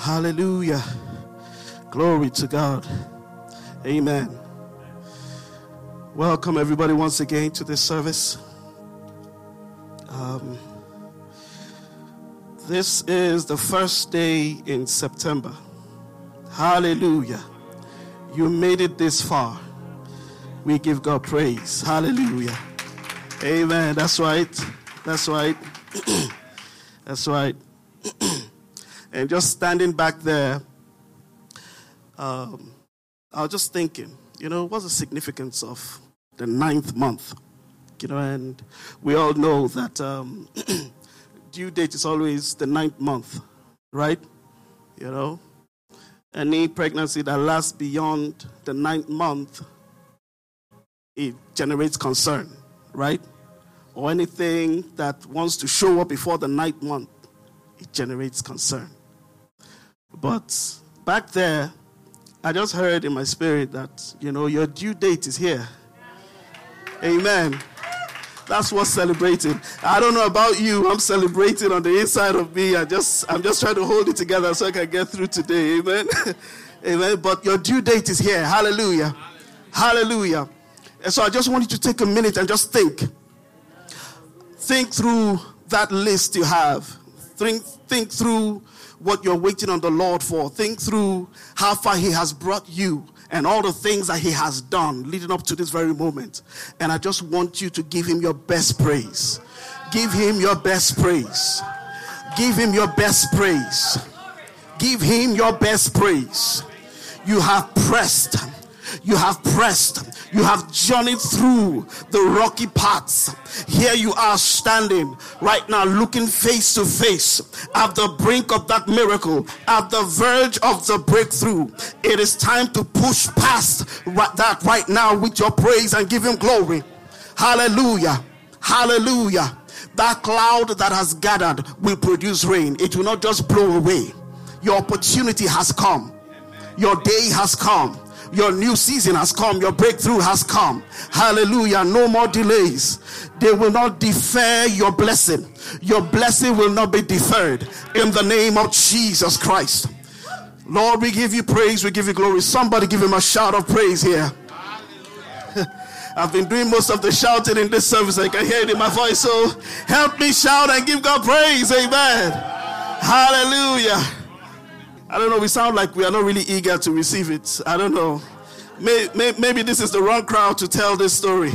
Hallelujah. Glory to God. Amen. Welcome everybody once again to this service. This is the first day in September. Hallelujah. You made it this far. We give God praise. Hallelujah. Amen. That's right. That's right. That's right. And just standing back there, I was just thinking, what's the significance of the 9th month? And we all know that due date is always the 9th month, right? Any pregnancy that lasts beyond the 9th month, it generates concern, right? Or anything that wants to show up before the 9th month, it generates concern. But back there, I just heard in my spirit that, your due date is here. Amen. That's what's celebrating. I don't know about you. I'm celebrating on the inside of me. I'm just trying to hold it together so I can get through today. Amen. Amen. But your due date is here. Hallelujah. Hallelujah. And so I just want you to take a minute and just think. Think through that list you have. Think through what you're waiting on the Lord for. Think through how far He has brought you and all the things that He has done leading up to this very moment. And I just want you to give Him your best praise. Give Him your best praise. Give Him your best praise. Give Him your best praise. You have pressed. You have pressed. You have journeyed through the rocky paths. Here you are standing right now, looking face to face at the brink of that miracle, at the verge of the breakthrough. It is time to push past that right now with your praise and give Him glory. Hallelujah. Hallelujah. That cloud that has gathered will produce rain. It will not just blow away. Your opportunity has come. Your day has come. Your new season has come. Your breakthrough has come. Hallelujah. No more delays. They will not defer your blessing. Your blessing will not be deferred. In the name of Jesus Christ. Lord, we give you praise. We give you glory. Somebody give Him a shout of praise here. I've been doing most of the shouting in this service. I can hear it in my voice. So help me shout and give God praise. Amen. Hallelujah. I don't know, we sound like we are not really eager to receive it. I don't know. Maybe this is the wrong crowd to tell this story.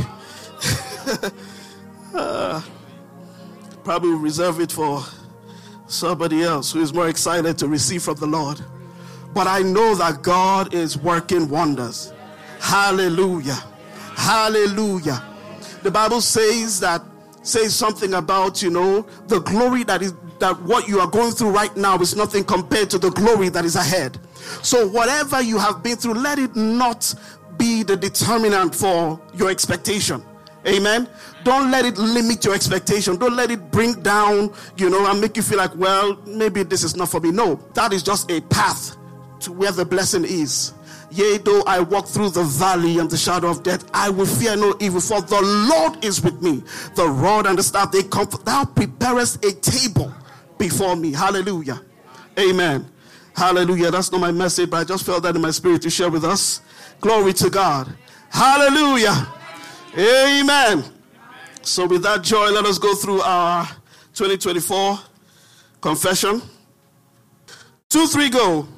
Probably reserve it for somebody else who is more excited to receive from the Lord. But I know that God is working wonders. Hallelujah. Hallelujah. The Bible says something about, the glory that what you are going through right now is nothing compared to the glory that is ahead. So whatever you have been through, let it not be the determinant for your expectation. Amen. Don't let it limit your expectation. Don't let it bring down, and make you feel like, well, maybe this is not for me. No, that is just a path to where the blessing is. Yea, though I walk through the valley and the shadow of death, I will fear no evil, for the Lord is with me. The rod and the staff, they comfort. Thou preparest a table before me. Hallelujah. Amen. Hallelujah. That's not my message, but I just felt that in my spirit to share with us. Glory to God. Hallelujah. Amen. So with that joy, let us go through our 2024 confession. 2, 3, go.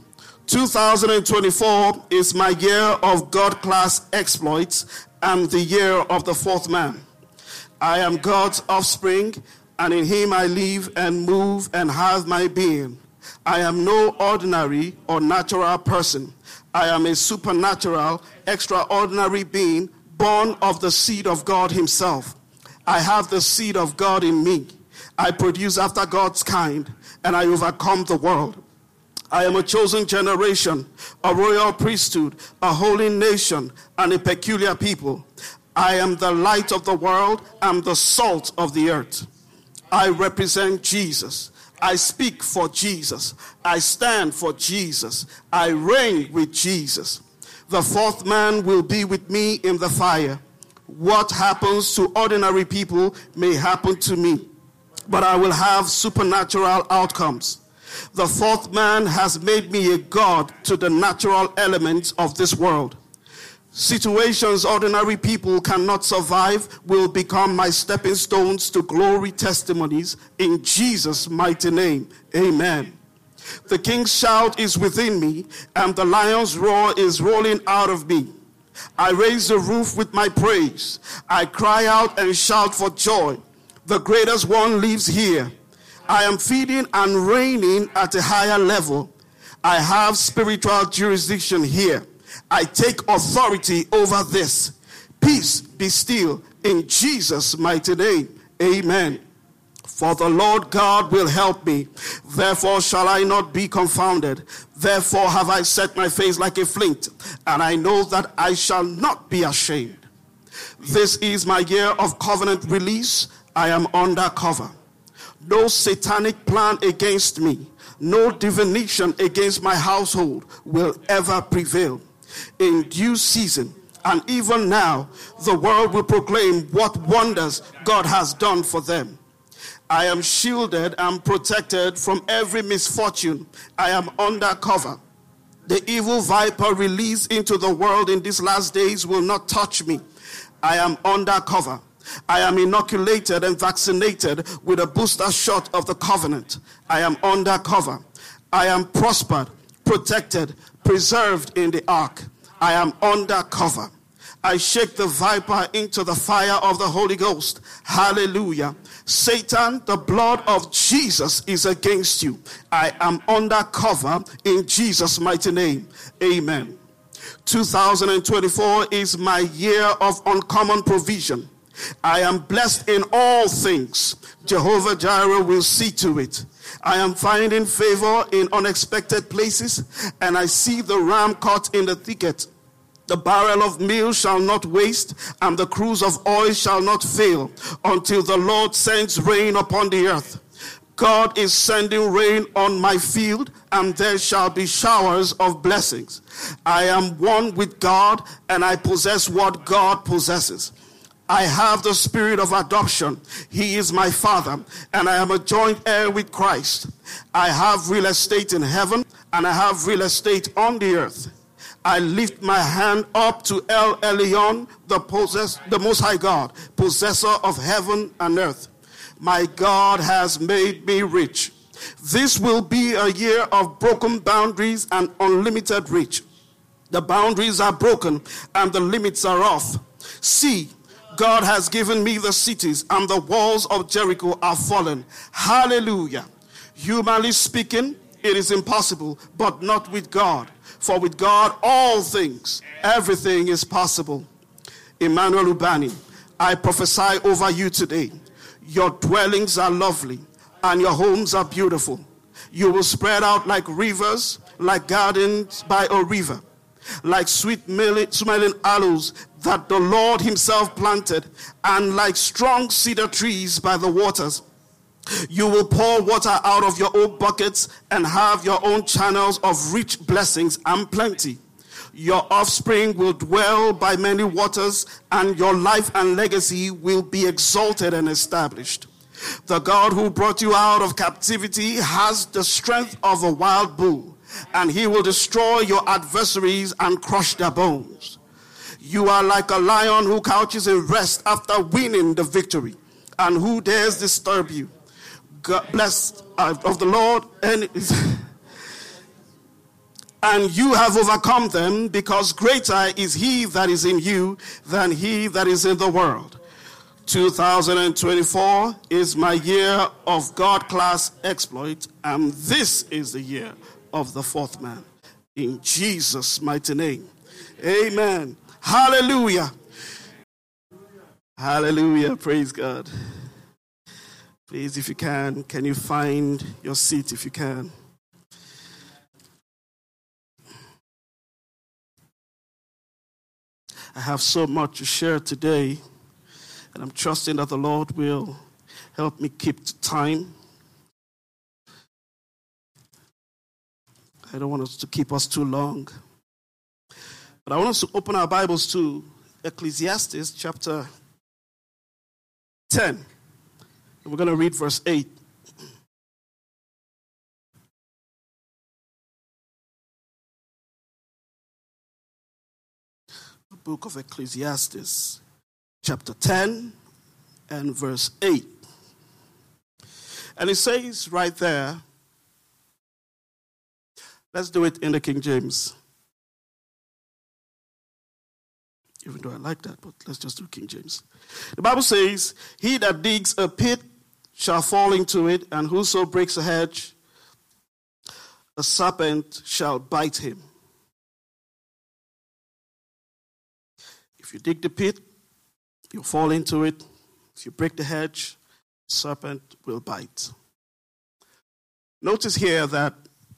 2024 is my year of God-class exploits and the year of the fourth man. I am God's offspring, and in Him I live and move and have my being. I am no ordinary or natural person. I am a supernatural, extraordinary being born of the seed of God Himself. I have the seed of God in me. I produce after God's kind, and I overcome the world. I am a chosen generation, a royal priesthood, a holy nation, and a peculiar people. I am the light of the world and the salt of the earth. I represent Jesus. I speak for Jesus. I stand for Jesus. I reign with Jesus. The fourth man will be with me in the fire. What happens to ordinary people may happen to me, but I will have supernatural outcomes. The fourth man has made me a god to the natural elements of this world. Situations ordinary people cannot survive will become my stepping stones to glory testimonies in Jesus' mighty name. Amen. The king's shout is within me, and the lion's roar is rolling out of me. I raise the roof with my praise. I cry out and shout for joy. The greatest one lives here. I am feeding and reigning at a higher level. I have spiritual jurisdiction here. I take authority over this. Peace be still in Jesus' mighty name. Amen. For the Lord God will help me. Therefore shall I not be confounded. Therefore have I set my face like a flint, and I know that I shall not be ashamed. This is my year of covenant release. I am under cover. No satanic plan against me, no divination against my household will ever prevail. In due season, and even now, the world will proclaim what wonders God has done for them. I am shielded and protected from every misfortune. I am under cover. The evil viper released into the world in these last days will not touch me. I am under cover. I am inoculated and vaccinated with a booster shot of the covenant. I am under cover. I am prospered, protected, preserved in the ark. I am under cover. I shake the viper into the fire of the Holy Ghost. Hallelujah. Satan, the blood of Jesus is against you. I am under cover in Jesus' mighty name. Amen. 2024 is my year of uncommon provision. I am blessed in all things. Jehovah Jireh will see to it. I am finding favor in unexpected places, and I see the ram caught in the thicket. The barrel of meal shall not waste, and the cruse of oil shall not fail, until the Lord sends rain upon the earth. God is sending rain on my field, and there shall be showers of blessings. I am one with God, and I possess what God possesses. I have the spirit of adoption. He is my father, and I am a joint heir with Christ. I have real estate in heaven, and I have real estate on the earth. I lift my hand up to El Elyon, the Most High God, possessor of heaven and earth. My God has made me rich. This will be a year of broken boundaries and unlimited reach. The boundaries are broken and the limits are off. See, God has given me the cities, and the walls of Jericho are fallen. Hallelujah. Humanly speaking, it is impossible, but not with God. For with God, all things, everything is possible. Emmanuel Ubani, I prophesy over you today. Your dwellings are lovely, and your homes are beautiful. You will spread out like rivers, like gardens by a river, like sweet-smelling aloes that the Lord himself planted, and like strong cedar trees by the waters. You will pour water out of your own buckets and have your own channels of rich blessings and plenty. Your offspring will dwell by many waters, and your life and legacy will be exalted and established. The God who brought you out of captivity has the strength of a wild bull, and he will destroy your adversaries and crush their bones. You are like a lion who couches in rest after winning the victory, and who dares disturb you. God bless of the Lord, and you have overcome them, because greater is he that is in you than he that is in the world. 2024 is my year of God-class exploit, and this is the year of the fourth man. In Jesus' mighty name. Amen. Hallelujah. Hallelujah. Praise God. Please, if you can you find your seat if you can? I have so much to share today, and I'm trusting that the Lord will help me keep to time. I don't want us to keep us too long. But I want us to open our Bibles to Ecclesiastes chapter 10. And we're going to read verse 8. book of Ecclesiastes, chapter 10 and verse 8. And it says right there, let's do it in the King James. Even though I like that, but let's just do King James. The Bible says, he that digs a pit shall fall into it, and whoso breaks a hedge, a serpent shall bite him. If you dig the pit, you'll fall into it. If you break the hedge, the serpent will bite. Notice here that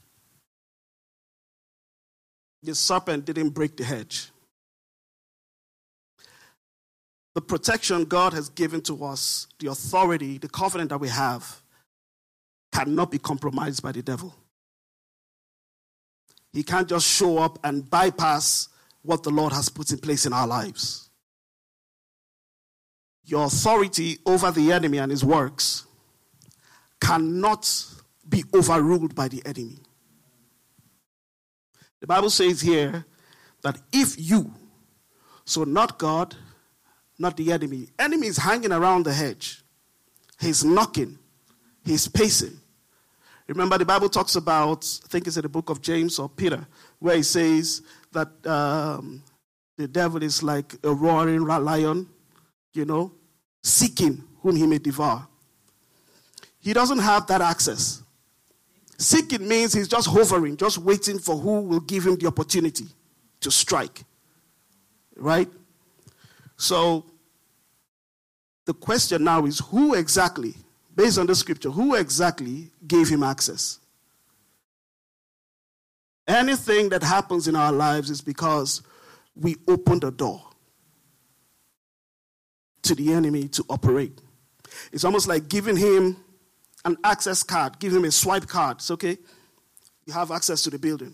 the serpent didn't break the hedge. The protection God has given to us, the authority, the covenant that we have, cannot be compromised by the devil. He can't just show up and bypass what the Lord has put in place in our lives. Your authority over the enemy and his works cannot be overruled by the enemy. The Bible says here that if you, so not God, not the enemy. Enemy is hanging around the hedge. He's knocking. He's pacing. Remember the Bible talks about, I think it's in the book of James or Peter, where he says that the devil is like a roaring lion, seeking whom he may devour. He doesn't have that access. Seeking means he's just hovering, just waiting for who will give him the opportunity to strike. Right? So, the question now is who exactly, based on the scripture, who exactly gave him access? Anything that happens in our lives is because we opened the door to the enemy to operate. It's almost like giving him an access card, give him a swipe card. It's okay. You have access to the building.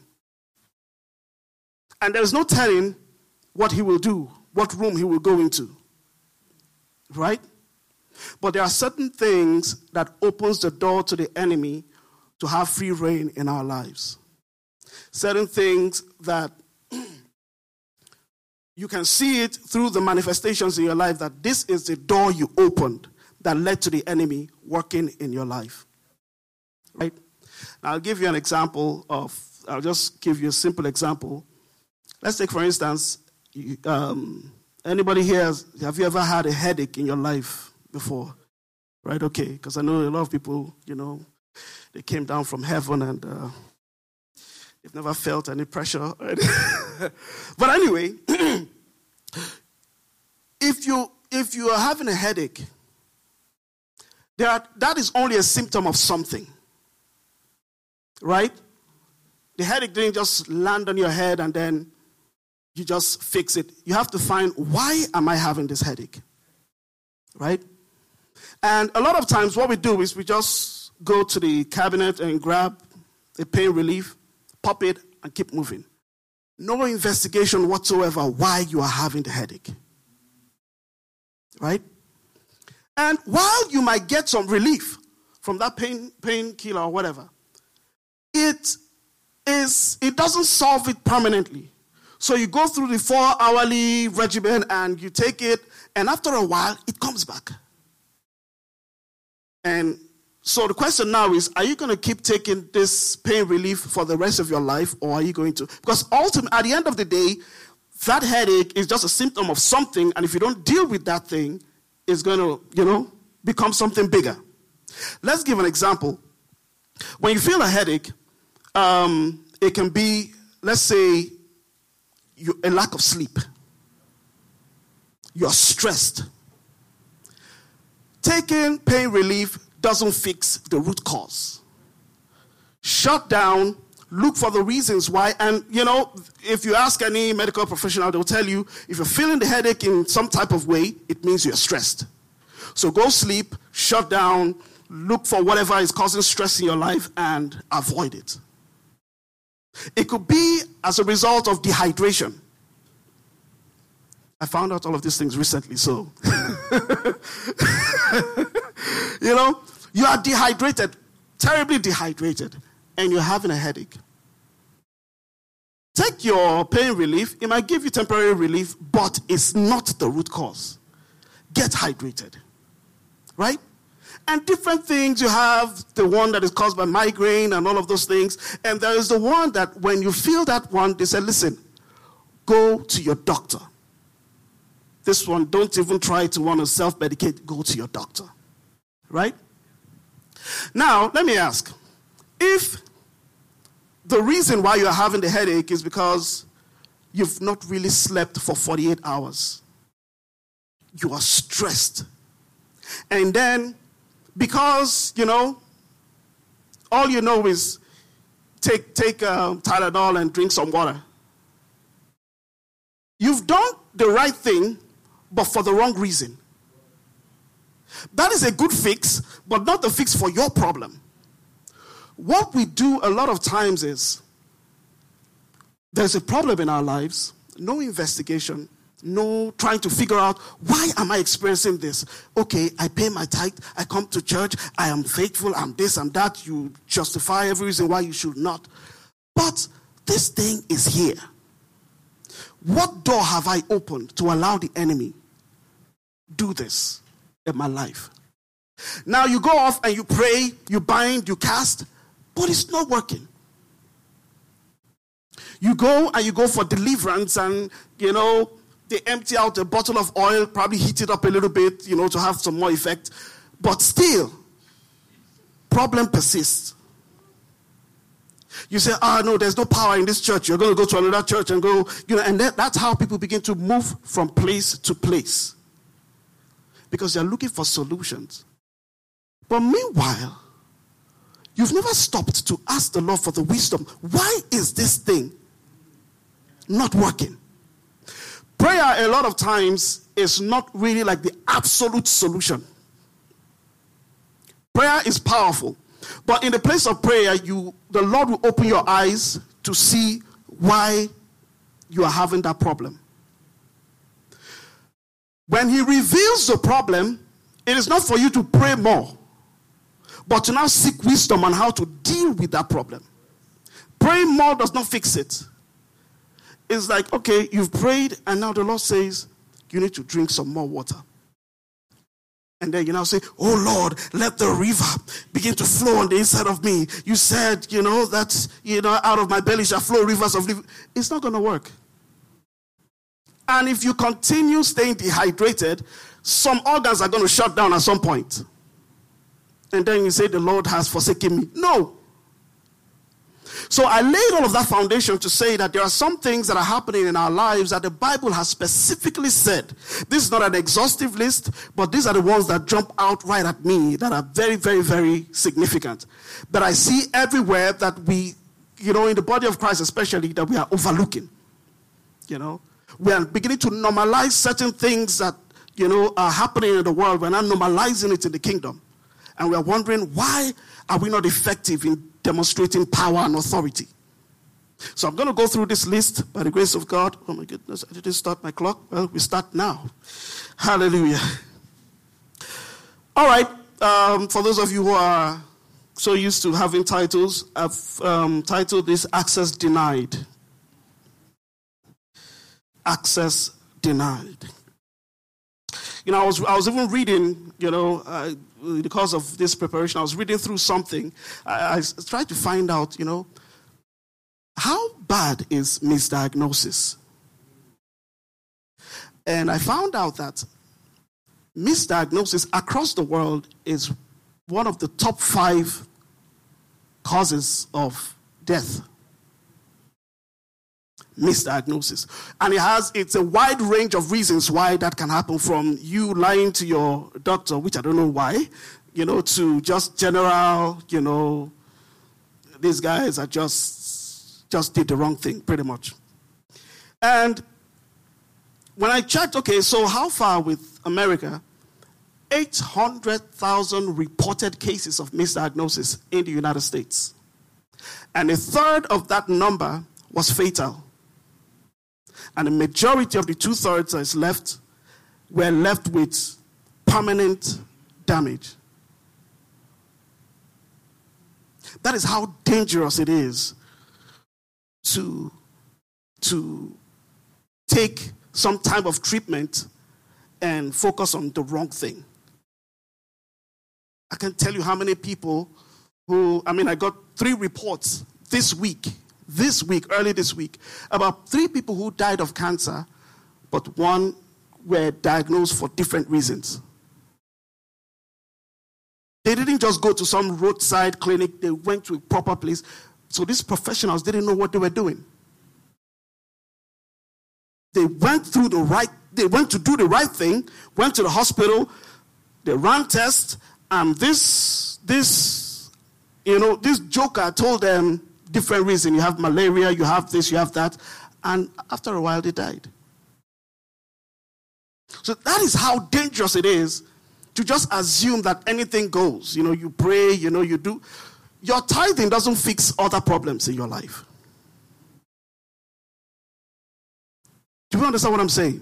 And there's no telling what he will do, what room he will go into. Right? But there are certain things that opens the door to the enemy to have free reign in our lives. Certain things that you can see it through the manifestations in your life that this is the door you opened that led to the enemy working in your life. Right? Now, I'll give you an example I'll just give you a simple example. Let's take, for instance, anybody here, have you ever had a headache in your life before? Right? Okay, because I know a lot of people, they came down from heaven and they've never felt any pressure. Right? But anyway, if you are having a headache, that is only a symptom of something. Right? The headache didn't just land on your head and then you just fix it. You have to find, why am I having this headache? Right? And a lot of times what we do is we just go to the cabinet and grab a pain relief, pop it, and keep moving. No investigation whatsoever why you are having the headache. Right? And while you might get some relief from that painkiller or whatever, it doesn't solve it permanently. So you go through the 4-hourly regimen and you take it, and after a while, it comes back. And so the question now is, are you going to keep taking this pain relief for the rest of your life, or are you going to? Because ultimately, at the end of the day, that headache is just a symptom of something, and if you don't deal with that thing, it's going to, become something bigger. Let's give an example. When you feel a headache, it can be, let's say, a lack of sleep. You're stressed. Taking pain relief doesn't fix the root cause. Shut down, look for the reasons why, and if you ask any medical professional, they'll tell you, if you're feeling the headache in some type of way, it means you're stressed. So go sleep, shut down, look for whatever is causing stress in your life and avoid it. It could be as a result of dehydration. I found out all of these things recently, so. You are dehydrated, terribly dehydrated, and you're having a headache. take your pain relief. It might give you temporary relief, but it's not the root cause. Get hydrated. Right? And different things, you have the one that is caused by migraine and all of those things. And there is the one that when you feel that one, they say, listen, go to your doctor. This one, don't even try to want to self-medicate. Go to your doctor. Right? Now, let me ask. If the reason why you are having the headache is because you've not really slept for 48 hours, you are stressed. And then, because, all you know is take Tylenol and drink some water. You've done the right thing, but for the wrong reason. That is a good fix, but not the fix for your problem. What we do a lot of times is, there's a problem in our lives, no investigation, no trying to figure out, why am I experiencing this? Okay, I pay my tithe, I come to church, I am faithful, I'm this, I'm that. You justify every reason why you should not. But this thing is here. What door have I opened to allow the enemy do this in my life? Now you go off and you pray, you bind, you cast, but it's not working. You go and you go for deliverance and, they empty out a bottle of oil, probably heat it up a little bit, to have some more effect. But still, problem persists. You say, no, there's no power in this church. You're going to go to another church and go, and that's how people begin to move from place to place. Because they're looking for solutions. But meanwhile, you've never stopped to ask the Lord for the wisdom. Why is this thing not working? Prayer, a lot of times, is not really like the absolute solution. Prayer is powerful. But in the place of prayer, the Lord will open your eyes to see why you are having that problem. When he reveals the problem, it is not for you to pray more, but to now seek wisdom on how to deal with that problem. Praying more does not fix it. It's like, okay, you've prayed, and now the Lord says, you need to drink some more water. And then you now say, oh Lord, let the river begin to flow on the inside of me. You said, that, out of my belly shall flow rivers of living. It's not going to work. And if you continue staying dehydrated, some organs are going to shut down at some point. And then you say, the Lord has forsaken me. No. So I laid all of that foundation to say that there are some things that are happening in our lives that the Bible has specifically said. This is not an exhaustive list, but these are the ones that jump out right at me that are very, very, very significant. That I see everywhere that we, in the body of Christ especially, that we are overlooking. We are beginning to normalize certain things that, are happening in the world. We're not normalizing it in the kingdom. And we are wondering, why are we not effective in demonstrating power and authority? So I'm going to go through this list by the grace of God. Oh my goodness, I didn't start my clock. Well, we start now. Hallelujah. All right. For those of you who are so used to having titles, I've titled this Access Denied. Access Denied. I was even reading, because of this preparation, I was reading through something. I tried to find out, how bad is misdiagnosis? And I found out that misdiagnosis across the world is one of the top 5 causes of death. Misdiagnosis. And it's a wide range of reasons why that can happen, from you lying to your doctor, which I don't know why, to just general, these guys are just did the wrong thing, pretty much. And when I checked, okay, so how far with America? 800,000 reported cases of misdiagnosis in the United States. And a third of that number was fatal. And the majority of the 2/3 that is left were left with permanent damage. That is how dangerous it is to to take some type of treatment and focus on the wrong thing. I can tell you how many people I got 3 reports early this week, about 3 people who died of cancer, but 1 were diagnosed for different reasons. They didn't just go to some roadside clinic, they went to a proper place. So these professionals didn't know what they were doing. They went to do the right thing, went to the hospital, they ran tests, and this joker told them different reasons. You have malaria, you have this, you have that. And after a while, they died. So that is how dangerous it is to just assume that anything goes. You pray, you do. Your tithing doesn't fix other problems in your life. Do you understand what I'm saying?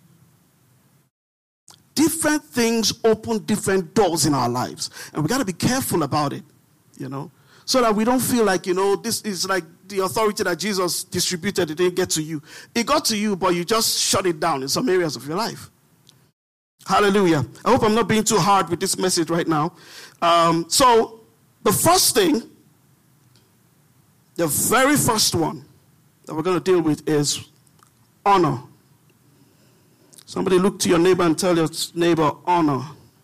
Different things open different doors in our lives. And we got to be careful about it, so that we don't feel like, this is like the authority that Jesus distributed, it didn't get to you. It got to you, but you just shut it down in some areas of your life. Hallelujah. I hope I'm not being too hard with this message right now. So the first thing, the very first one that we're going to deal with is honor. Somebody look to your neighbor and tell your neighbor, honor.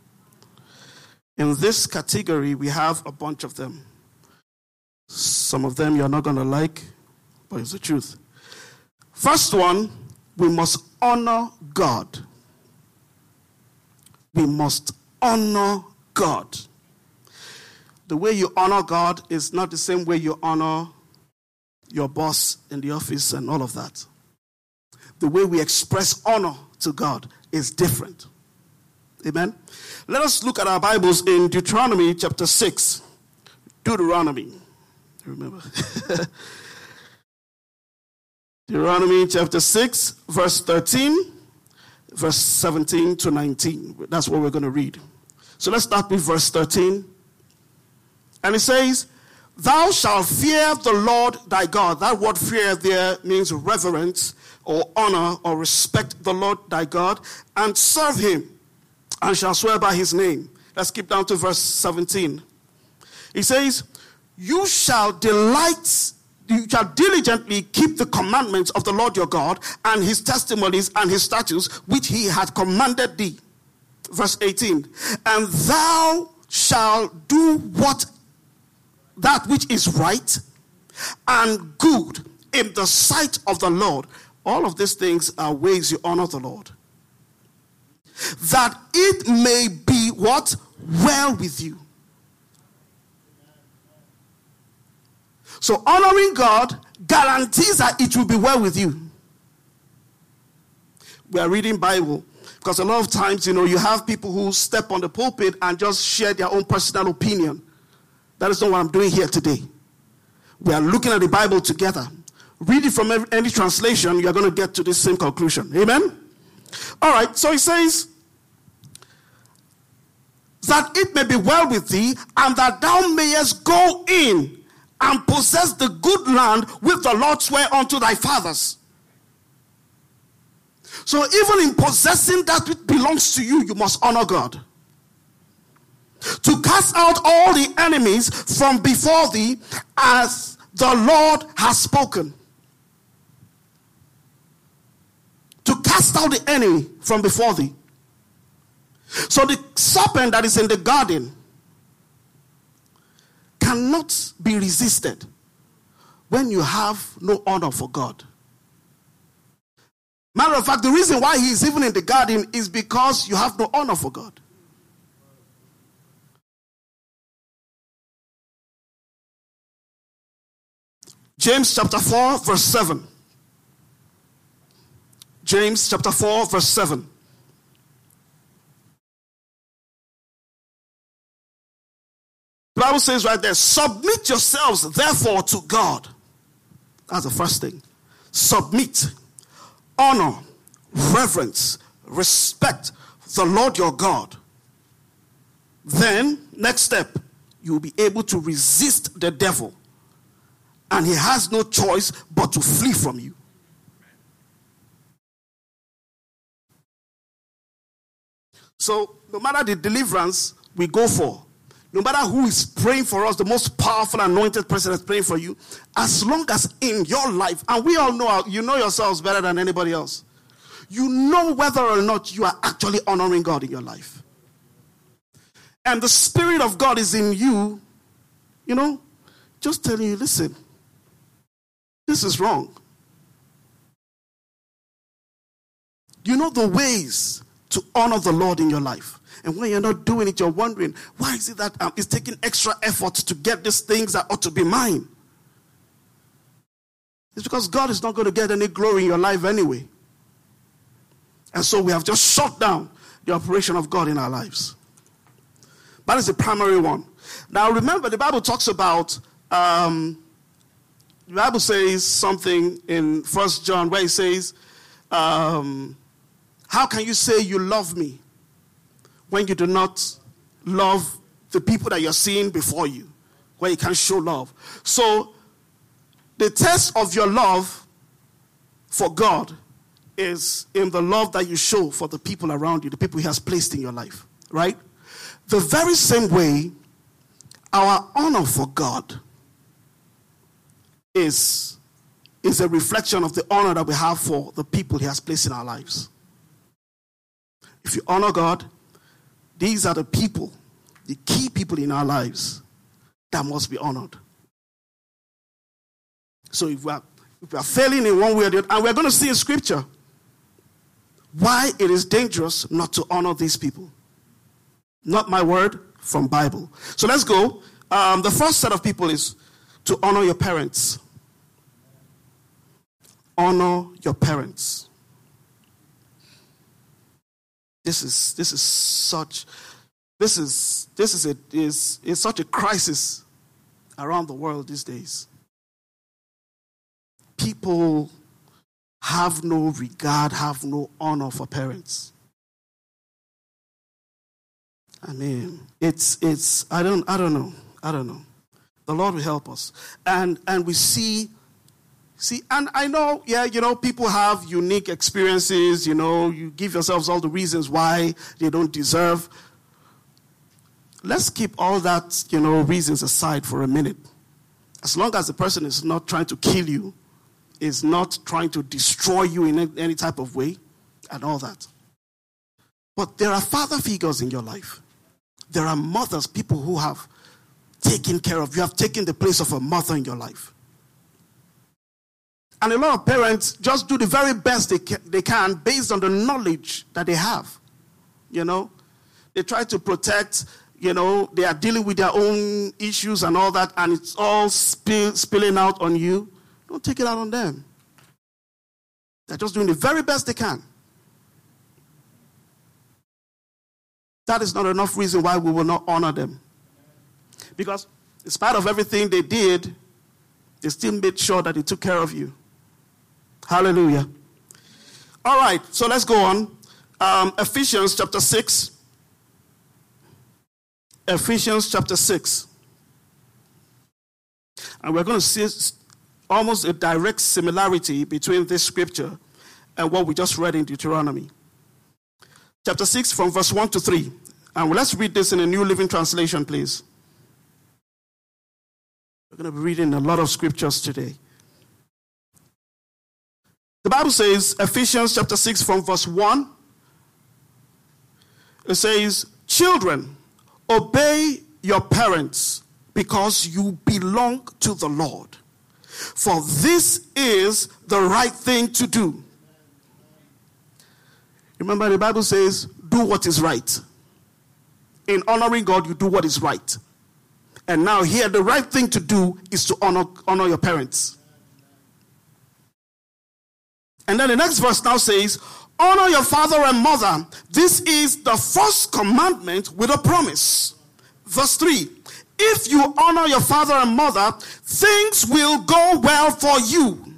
In this category, we have a bunch of them. Some of them you're not going to like, but it's the truth. First one, we must honor God. We must honor God. The way you honor God is not the same way you honor your boss in the office and all of that. The way we express honor to God is different. Amen? Let us look at our Bibles in Deuteronomy chapter 6. Deuteronomy. Remember? Deuteronomy chapter 6, verse 13, verse 17 to 19. That's what we're going to read. So let's start with verse 13. And it says, "Thou shalt fear the Lord thy God." That word fear there means reverence or honor or respect the Lord thy God, and serve him, and shall swear by his name. Let's skip down to verse 17. He says, You shall diligently keep the commandments of the Lord your God, and his testimonies and his statutes, which he hath commanded thee. Verse 18. And thou shalt do that which is right and good in the sight of the Lord. All of these things are ways you honor the Lord. That it may be what? Well with you. So honoring God guarantees that it will be well with you. We are reading Bible because a lot of times, you have people who step on the pulpit and just share their own personal opinion. That is not what I'm doing here today. We are looking at the Bible together. Read it from any translation, you're going to get to the same conclusion. Amen? All right, so it says, that it may be well with thee, and that thou mayest go in and possess the good land which the Lord sware unto thy fathers. So even in possessing that which belongs to you, you must honor God. To cast out all the enemies from before thee, as the Lord has spoken. To cast out the enemy from before thee. So the serpent that is in the garden cannot be resisted when you have no honor for God. Matter of fact, the reason why he is even in the garden is because you have no honor for God. James chapter 4 verse 7. James chapter 4 verse 7. The Bible says right there, submit yourselves therefore to God. That's the first thing. Submit, honor, reverence, respect the Lord your God. Then, next step, you will be able to resist the devil. And he has no choice but to flee from you. So no matter the deliverance we go for, no matter who is praying for us, the most powerful anointed person is praying for you, as long as in your life, and we all know, you know yourselves better than anybody else, you know whether or not you are actually honoring God in your life. And the Spirit of God is in you, just telling you, listen, this is wrong. You know the ways to honor the Lord in your life. And when you're not doing it, you're wondering, why is it that it's taking extra effort to get these things that ought to be mine? It's because God is not going to get any glory in your life anyway. And so we have just shut down the operation of God in our lives. That is the primary one. Now remember, the Bible talks about, the Bible says something in 1 John where it says, how can you say you love me when you do not love the people that you're seeing before you, where you can show love? So the test of your love for God is in the love that you show for the people around you, the people he has placed in your life, right? The very same way, our honor for God is a reflection of the honor that we have for the people he has placed in our lives. If you honor God, these are the people, the key people in our lives that must be honored. So if we are failing in one way or the other, and we're going to see in Scripture why it is dangerous not to honor these people. Not my word, from Bible. So let's go. The first set of people is to honor your parents. Honor your parents. This is such a crisis around the world these days. People have no regard, have no honor for parents. I mean, it's I don't know. The Lord will help us. And we see, and I know, people have unique experiences, you give yourselves all the reasons why they don't deserve. Let's keep all that, reasons aside for a minute. As long as the person is not trying to kill you, is not trying to destroy you in any type of way, and all that. But there are father figures in your life. There are mothers, people who have taken care of you, have taken the place of a mother in your life. And a lot of parents just do the very best they can based on the knowledge that they have. They try to protect, they are dealing with their own issues and all that, and it's all spilling out on you. Don't take it out on them. They're just doing the very best they can. That is not enough reason why we will not honor them. Because in spite of everything they did, they still made sure that they took care of you. Hallelujah. All right, so let's go on. Ephesians chapter 6. Ephesians chapter 6. And we're going to see almost a direct similarity between this scripture and what we just read in Deuteronomy. Chapter 6 from verse 1 to 3. And let's read this in a New Living Translation, please. We're going to be reading a lot of scriptures today. The Bible says, Ephesians chapter 6 from verse 1. It says, children, obey your parents because you belong to the Lord. For this is the right thing to do. Remember, the Bible says, do what is right. In honoring God, you do what is right. And now here, the right thing to do is to honor your parents. And then the next verse now says, honor your father and mother. This is the first commandment with a promise. Verse 3, if you honor your father and mother, things will go well for you.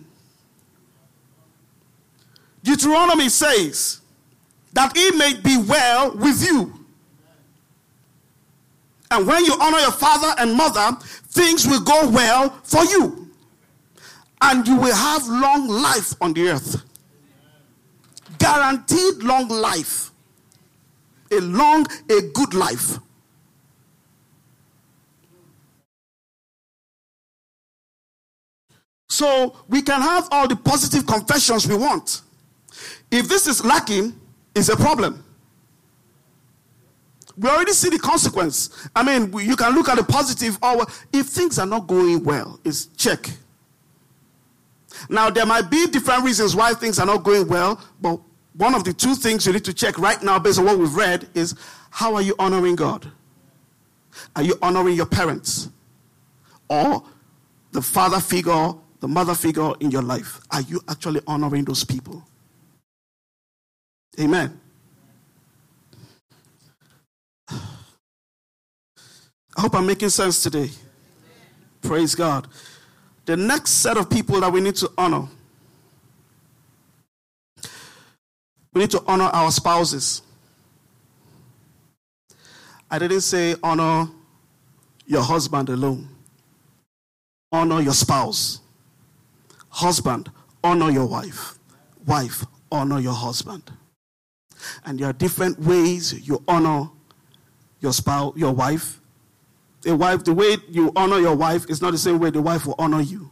Deuteronomy says that it may be well with you. And when you honor your father and mother, things will go well for you. And you will have long life on the earth. Guaranteed long life. a good life. So we can have all the positive confessions we want. If this is lacking, it's a problem. We already see the consequence. I mean, you can look at the positive, or if things are not going well, it's check. Now, there might be different reasons why things are not going well, but one of the two things you need to check right now based on what we've read is, how are you honoring God? Are you honoring your parents? Or the father figure, the mother figure in your life? Are you actually honoring those people? Amen. I hope I'm making sense today. Praise God. The next set of people that we need to honor. We need to honor our spouses. I didn't say honor your husband alone. Honor your spouse. Husband, honor your wife. Wife, honor your husband. And there are different ways you honor your spouse, your wife. The way you honor your wife is not the same way the wife will honor you.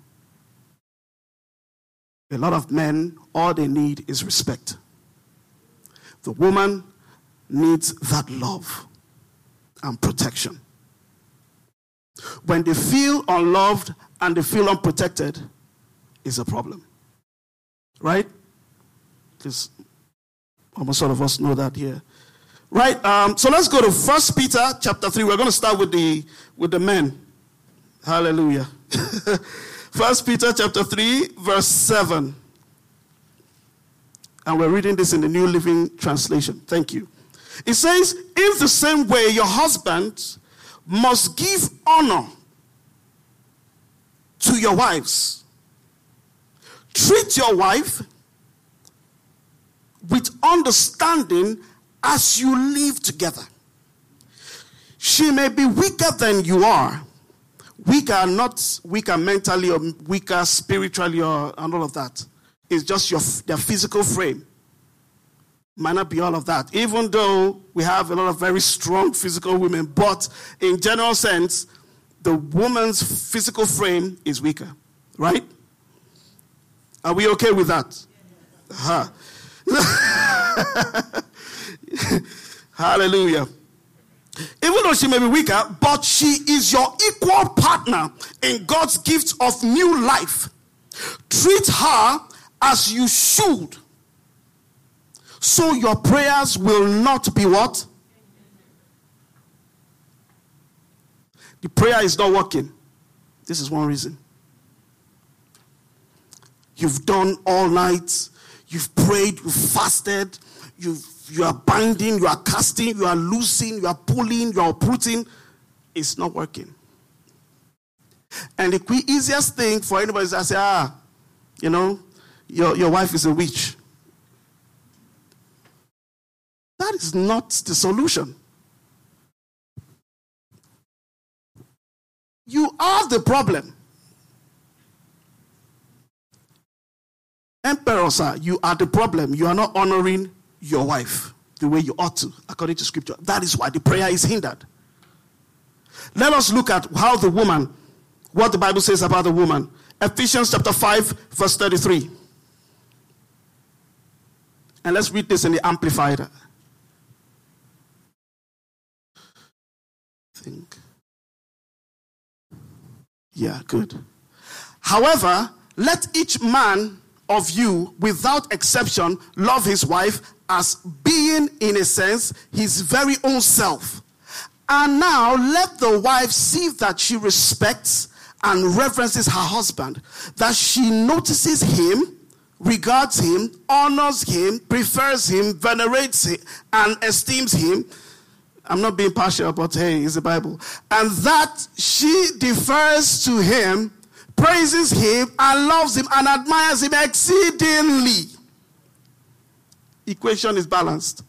A lot of men, all they need is respect. The woman needs that love and protection. When they feel unloved and they feel unprotected, it's a problem. Right? Because almost all of us know that here. Right, so let's go to 1 Peter chapter 3. We're going to start with the men. Hallelujah. 1 Peter chapter 3, verse 7. And we're reading this in the New Living Translation. Thank you. It says, in the same way, your husband must give honor to your wives. Treat your wife with understanding as you live together. She may be weaker than you are. Not weaker mentally or weaker spiritually and all of that. It's just their physical frame. Might not be all of that. Even though we have a lot of very strong physical women, but in general sense, the woman's physical frame is weaker. Right? Are we okay with that? Uh-huh. Hallelujah. Even though she may be weaker, but she is your equal partner in God's gift of new life. Treat her as you should, so your prayers will not be what? The prayer is not working. This is one reason. You've done all night. You've prayed. You've fasted. You are binding. You are casting. You are loosing. You are pulling. You are uprooting. It's not working. And the easiest thing for anybody is to say, your wife is a witch. That is not the solution. You are the problem. Emperor, sir, you are the problem. You are not honoring your wife the way you ought to, according to scripture. That is why the prayer is hindered. Let us look at how the woman, what the Bible says about the woman. Ephesians chapter 5, verse 33. And let's read this in the Amplified. Yeah, good. However, let each man of you, without exception, love his wife as being, in a sense, his very own self. And now let the wife see that she respects and reverences her husband, that she notices him, regards him, honors him, prefers him, venerates him, and esteems him. I'm not being partial, but hey, it's the Bible. And that she defers to him, praises him, and loves him, and admires him exceedingly. Equation is balanced.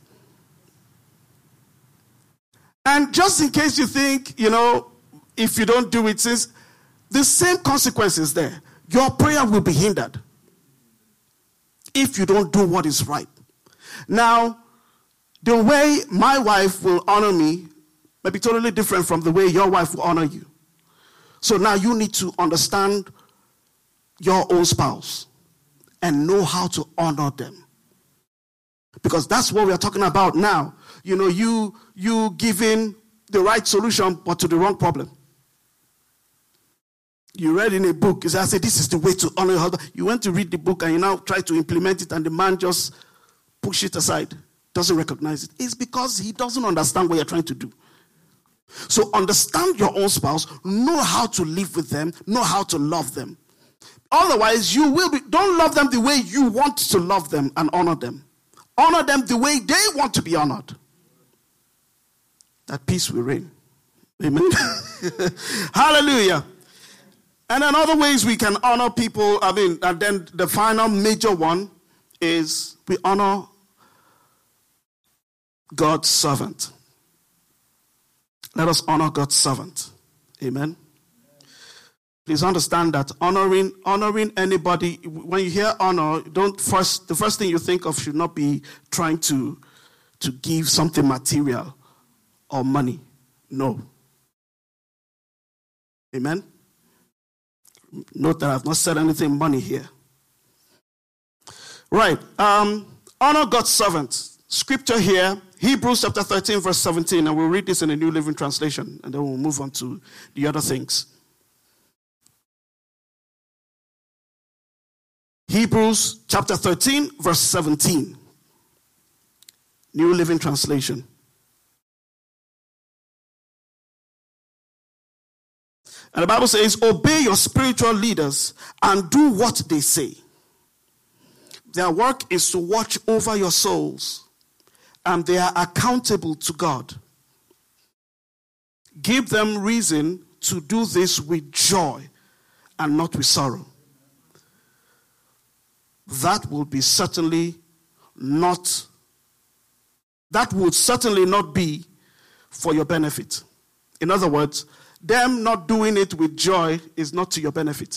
And just in case you think, if you don't do it, since the same consequences there, your prayer will be hindered if you don't do what is right. Now, The way my wife will honor me may be totally different from the way your wife will honor you. So now you need to understand your own spouse and know how to honor them. Because that's what we are talking about now. You know, you giving the right solution but to the wrong problem. You read in a book, I said, this is the way to honor your husband. You went to read the book and you now try to implement it and the man just push it aside, doesn't recognize it. It's because he doesn't understand what you're trying to do. So understand your own spouse, know how to live with them, know how to love them. Otherwise, don't love them the way you want to love them and honor them. Honor them the way they want to be honored. That peace will reign. Amen. Hallelujah. And then other ways we can honor people, and then the final major one is we honor God's servant. Let us honor God's servant. Amen. Please understand that honoring anybody, when you hear honor, the first thing you think of should not be trying to give something material or money. No. Amen. Note that I've not said anything money here. Right. Honor God's servant. Scripture here, Hebrews chapter 13, verse 17, and we'll read this in the New Living Translation, and then we'll move on to the other things. Hebrews chapter 13, verse 17. New Living Translation. And the Bible says, obey your spiritual leaders and do what they say. Their work is to watch over your souls, and they are accountable to God. Give them reason to do this with joy and not with sorrow. That would certainly not be for your benefit. In other words, them not doing it with joy is not to your benefit.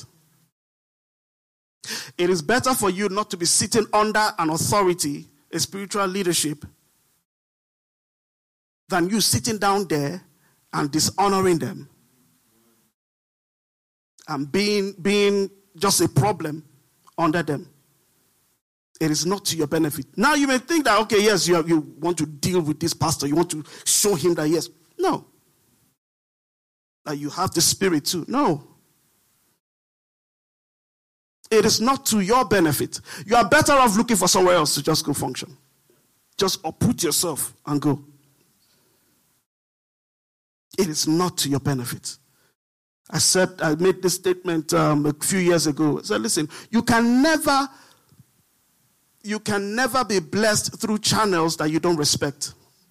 It is better for you not to be sitting under an authority, a spiritual leadership, than you sitting down there and dishonoring them and being just a problem under them. It is not to your benefit. Now you may think that, okay, yes, you want to deal with this pastor. You want to show him that, yes. No. That you have the spirit too. No. It is not to your benefit. You are better off looking for somewhere else to just go function. Just uproot yourself and go. It is not to your benefit. I made this statement a few years ago. I said, listen, you can never be blessed through channels that you don't respect.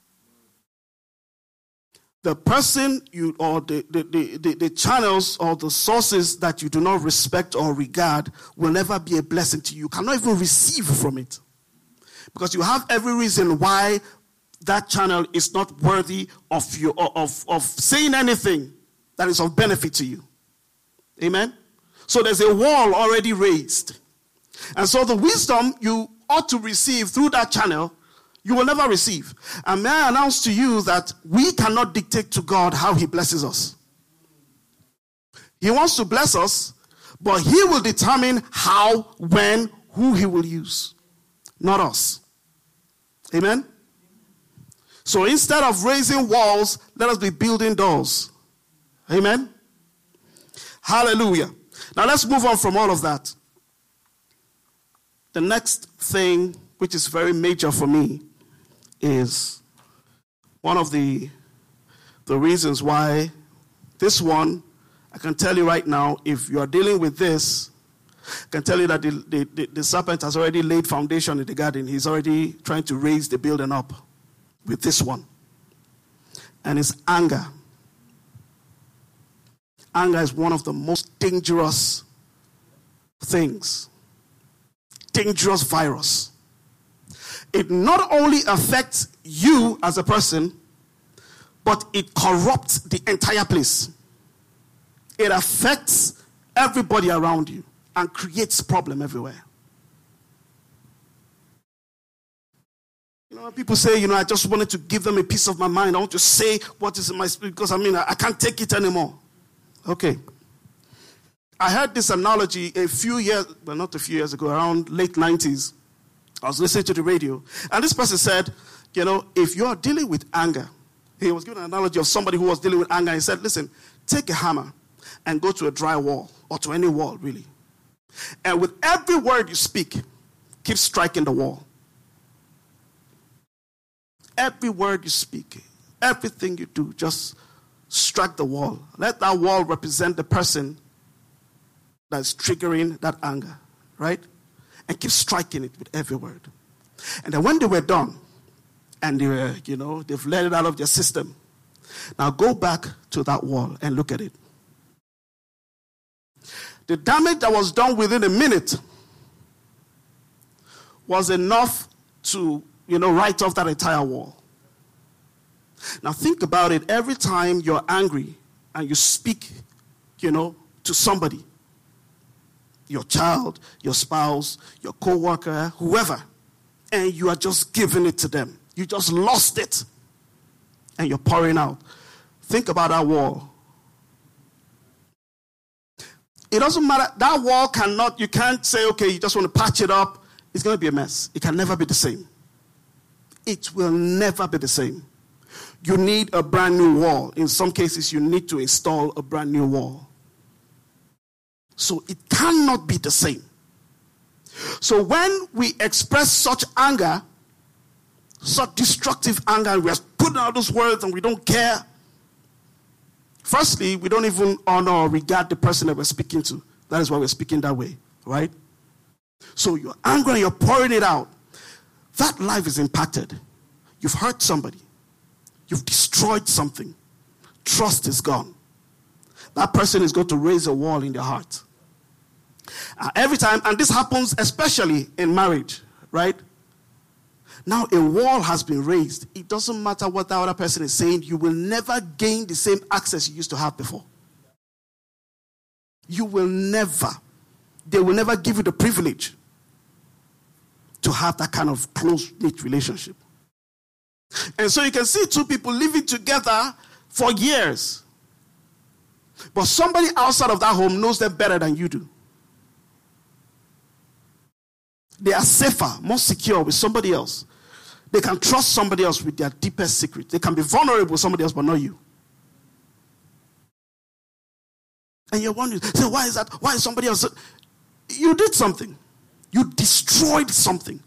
The person or the channels or the sources that you do not respect or regard will never be a blessing to you. You cannot even receive from it. Because you have every reason why that channel is not worthy of saying anything that is of benefit to you. Amen? So there's a wall already raised. And so the wisdom you ought to receive through that channel, you will never receive. And may I announce to you that we cannot dictate to God how he blesses us. He wants to bless us, but he will determine how, when, who he will use. Not us. Amen? So instead of raising walls, let us be building doors. Amen? Hallelujah. Now let's move on from all of that. The next thing, which is very major for me, is one of the reasons why this one, I can tell you right now, if you are dealing with this, I can tell you that the serpent has already laid foundation in the garden. He's already trying to raise the building up with this one. And it's anger. Anger is one of the most dangerous things. Dangerous virus. It not only affects you as a person, but it corrupts the entire place. It affects everybody around you and creates problem everywhere. People say, I just wanted to give them a piece of my mind. I want to say what is in my spirit because, I can't take it anymore. Okay. I heard this analogy not a few years ago, around late 90s. I was listening to the radio. And this person said, if you are dealing with anger, he was giving an analogy of somebody who was dealing with anger. He said, listen, take a hammer and go to a dry wall, or to any wall, really. And with every word you speak, keep striking the wall. Every word you speak, everything you do, just strike the wall. Let that wall represent the person that's triggering that anger, right? And keep striking it with every word. And then when they were done, and they were, they've let it out of their system, now go back to that wall and look at it. The damage that was done within a minute was enough to write off that entire wall. Now think about it. Every time you're angry and you speak, to somebody, your child, your spouse, your co-worker, whoever, and you are just giving it to them. You just lost it. And you're pouring out. Think about that wall. It doesn't matter. That wall you can't say, okay, you just want to patch it up. It's going to be a mess. It can never be the same. It will never be the same. You need a brand new wall. In some cases, you need to install a brand new wall. So it cannot be the same. So when we express such anger, such destructive anger, and we are putting out those words and we don't care, firstly, we don't even honor or regard the person that we're speaking to. That is why we're speaking that way, right? So you're angry and you're pouring it out. That life is impacted. You've hurt somebody. You've destroyed something. Trust is gone. That person is going to raise a wall in their heart. Every time, and this happens especially in marriage, right? Now a wall has been raised. It doesn't matter what the other person is saying. You will never gain the same access you used to have before. You will never. They will never give you the privilege to have that kind of close-knit relationship. And so you can see two people living together for years. But somebody outside of that home knows them better than you do. They are safer, more secure with somebody else. They can trust somebody else with their deepest secret. They can be vulnerable with somebody else, but not you. And you're wondering, so why is that? Why is somebody else? You did something. You destroyed something.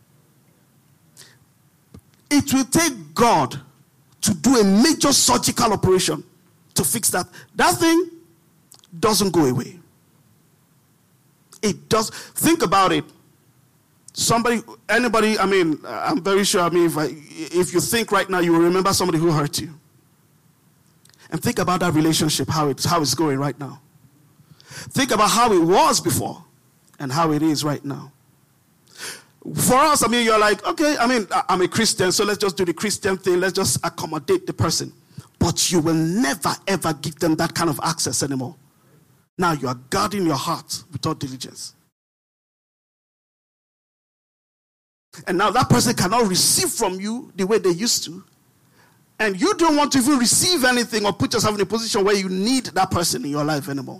It will take God to do a major surgical operation to fix that. That thing doesn't go away. It does. Think about it. Anybody, I'm very sure, if you think right now, you will remember somebody who hurt you. And think about that relationship, how it's going right now. Think about how it was before and how it is right now. For us, you're like, okay, I'm a Christian, so let's just do the Christian thing. Let's just accommodate the person. But you will never, ever give them that kind of access anymore. Now you are guarding your heart with all diligence. And now that person cannot receive from you the way they used to. And you don't want to even receive anything or put yourself in a position where you need that person in your life anymore.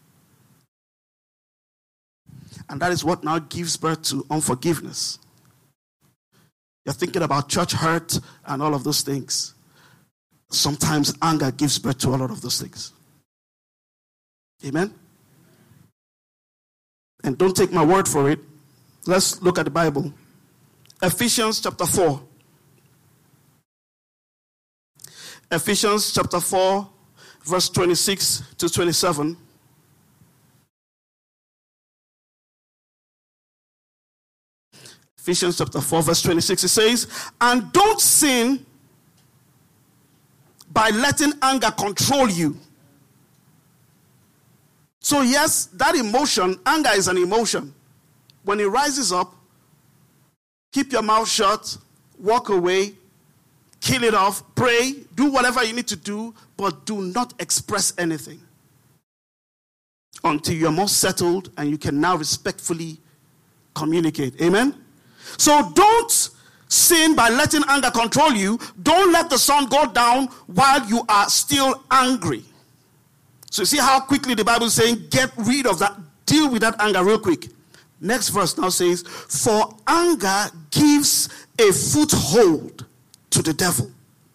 And that is what now gives birth to unforgiveness. You're thinking about church hurt and all of those things. Sometimes anger gives birth to a lot of those things. Amen? And don't take my word for it. Let's look at the Bible. Ephesians chapter 4. Ephesians chapter 4, verse 26 to 27. Ephesians chapter 4, verse 26, it says, and don't sin by letting anger control you. So yes, that emotion, anger is an emotion. When it rises up, keep your mouth shut, walk away, kill it off, pray, do whatever you need to do, but do not express anything until you're more settled and you can now respectfully communicate. Amen? So don't sin by letting anger control you, don't let the sun go down while you are still angry. So you see how quickly the Bible is saying, get rid of that, deal with that anger real quick. Next verse now says, for anger gives a foothold to the devil.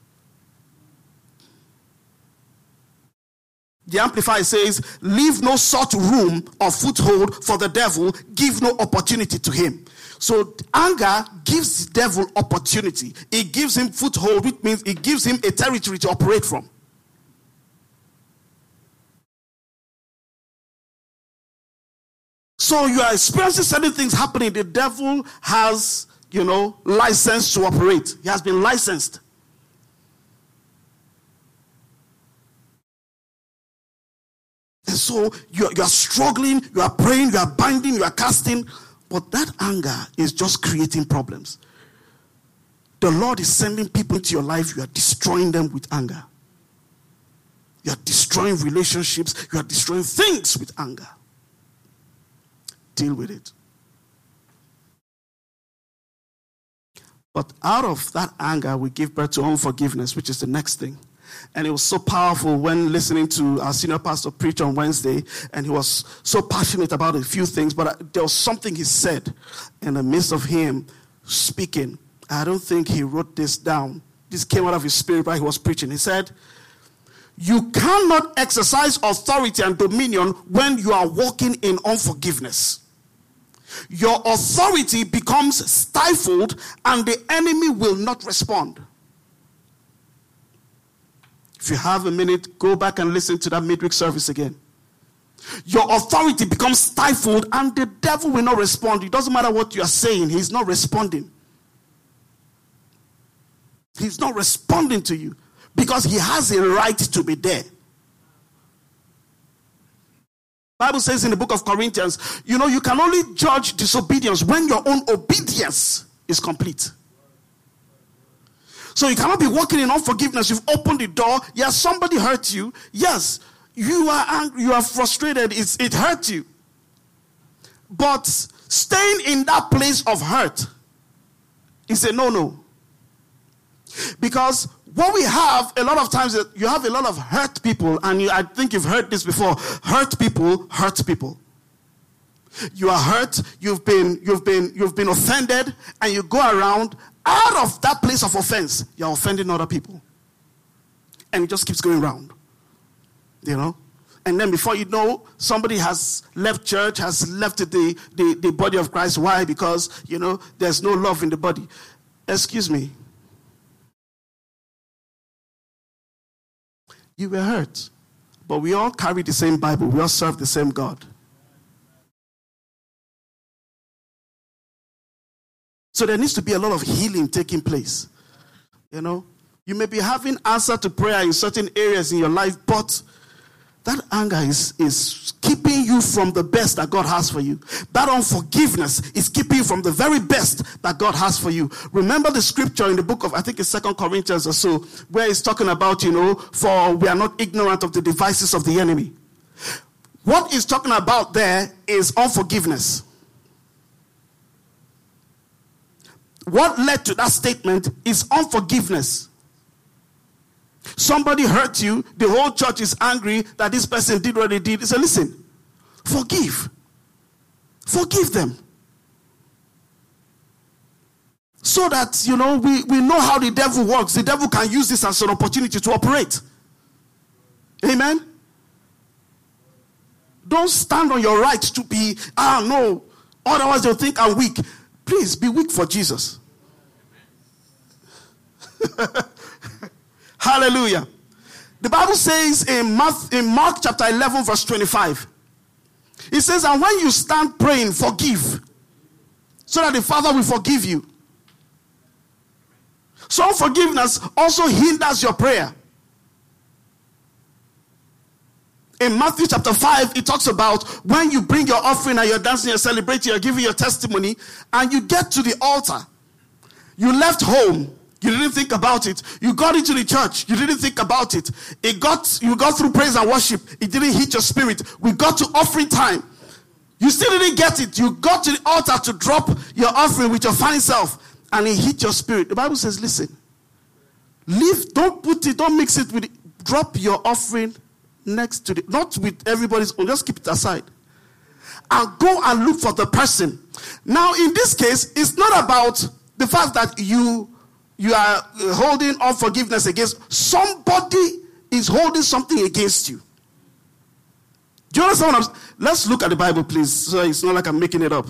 The Amplified says, leave no such room or foothold for the devil, give no opportunity to him. So anger gives the devil opportunity. It gives him foothold, which means it gives him a territory to operate from. So you are experiencing certain things happening. The devil has, license to operate. He has been licensed. And so you are struggling, you are praying, you are binding, you are casting. But that anger is just creating problems. The Lord is sending people into your life. You are destroying them with anger. You are destroying relationships. You are destroying things with anger. Deal with it. But out of that anger, we give birth to unforgiveness, which is the next thing. And it was so powerful when listening to our senior pastor preach on Wednesday, and he was so passionate about a few things, but there was something he said in the midst of him speaking. I don't think he wrote this down. This came out of his spirit while he was preaching. He said, you cannot exercise authority and dominion when you are walking in unforgiveness. Your authority becomes stifled and the enemy will not respond. If you have a minute, go back and listen to that midweek service again. Your authority becomes stifled and the devil will not respond. It doesn't matter what you are saying, he's not responding. He's not responding to you because he has a right to be there. Bible says in the book of Corinthians, you can only judge disobedience when your own obedience is complete. So you cannot be walking in unforgiveness. You've opened the door. Yes, somebody hurt you. Yes, you are angry, you are frustrated. It hurt you. But staying in that place of hurt is a no-no. Because what we have a lot of times, you have a lot of hurt people, and I think you've heard this before. Hurt people hurt people. You are hurt, you've been offended, and you go around out of that place of offense, you're offending other people. And it just keeps going around. And then before you know, somebody has left church, has left the body of Christ. Why? Because, there's no love in the body. Excuse me. You were hurt. But we all carry the same Bible. We all serve the same God. So there needs to be a lot of healing taking place. You may be having answer to prayer in certain areas in your life, but that anger is keeping you from the best that God has for you. That unforgiveness is keeping you from the very best that God has for you. Remember the scripture in the book of, I think it's 2 Corinthians or so, where it's talking about, for we are not ignorant of the devices of the enemy. What it's talking about there is unforgiveness. What led to that statement is unforgiveness. Somebody hurt you, the whole church is angry that this person did what they did. He said, listen, forgive. Forgive them. So that, we know how the devil works. The devil can use this as an opportunity to operate. Amen? Don't stand on your right to be, no, otherwise they'll think I'm weak. Please be weak for Jesus. Hallelujah. The Bible says in Mark chapter 11 verse 25. It says, and when you stand praying, forgive, so that the Father will forgive you. So unforgiveness also hinders your prayer. In Matthew chapter 5, it talks about when you bring your offering and you're dancing, you're celebrating, you're giving your testimony, and you get to the altar. You left home. You didn't think about it. You got into the church. You didn't think about it. You got through praise and worship. It didn't hit your spirit. We got to offering time. You still didn't get it. You got to the altar to drop your offering with your funny self. and it hit your spirit, the Bible says, listen, don't mix it with it. Drop your offering next to not with everybody's own, just keep it aside. And go and look for the person. Now, in this case, it's not about the fact that you are holding unforgiveness against somebody is holding something against you. Do you understand what I'm saying? Let's look at the Bible, please. So it's not like I'm making it up.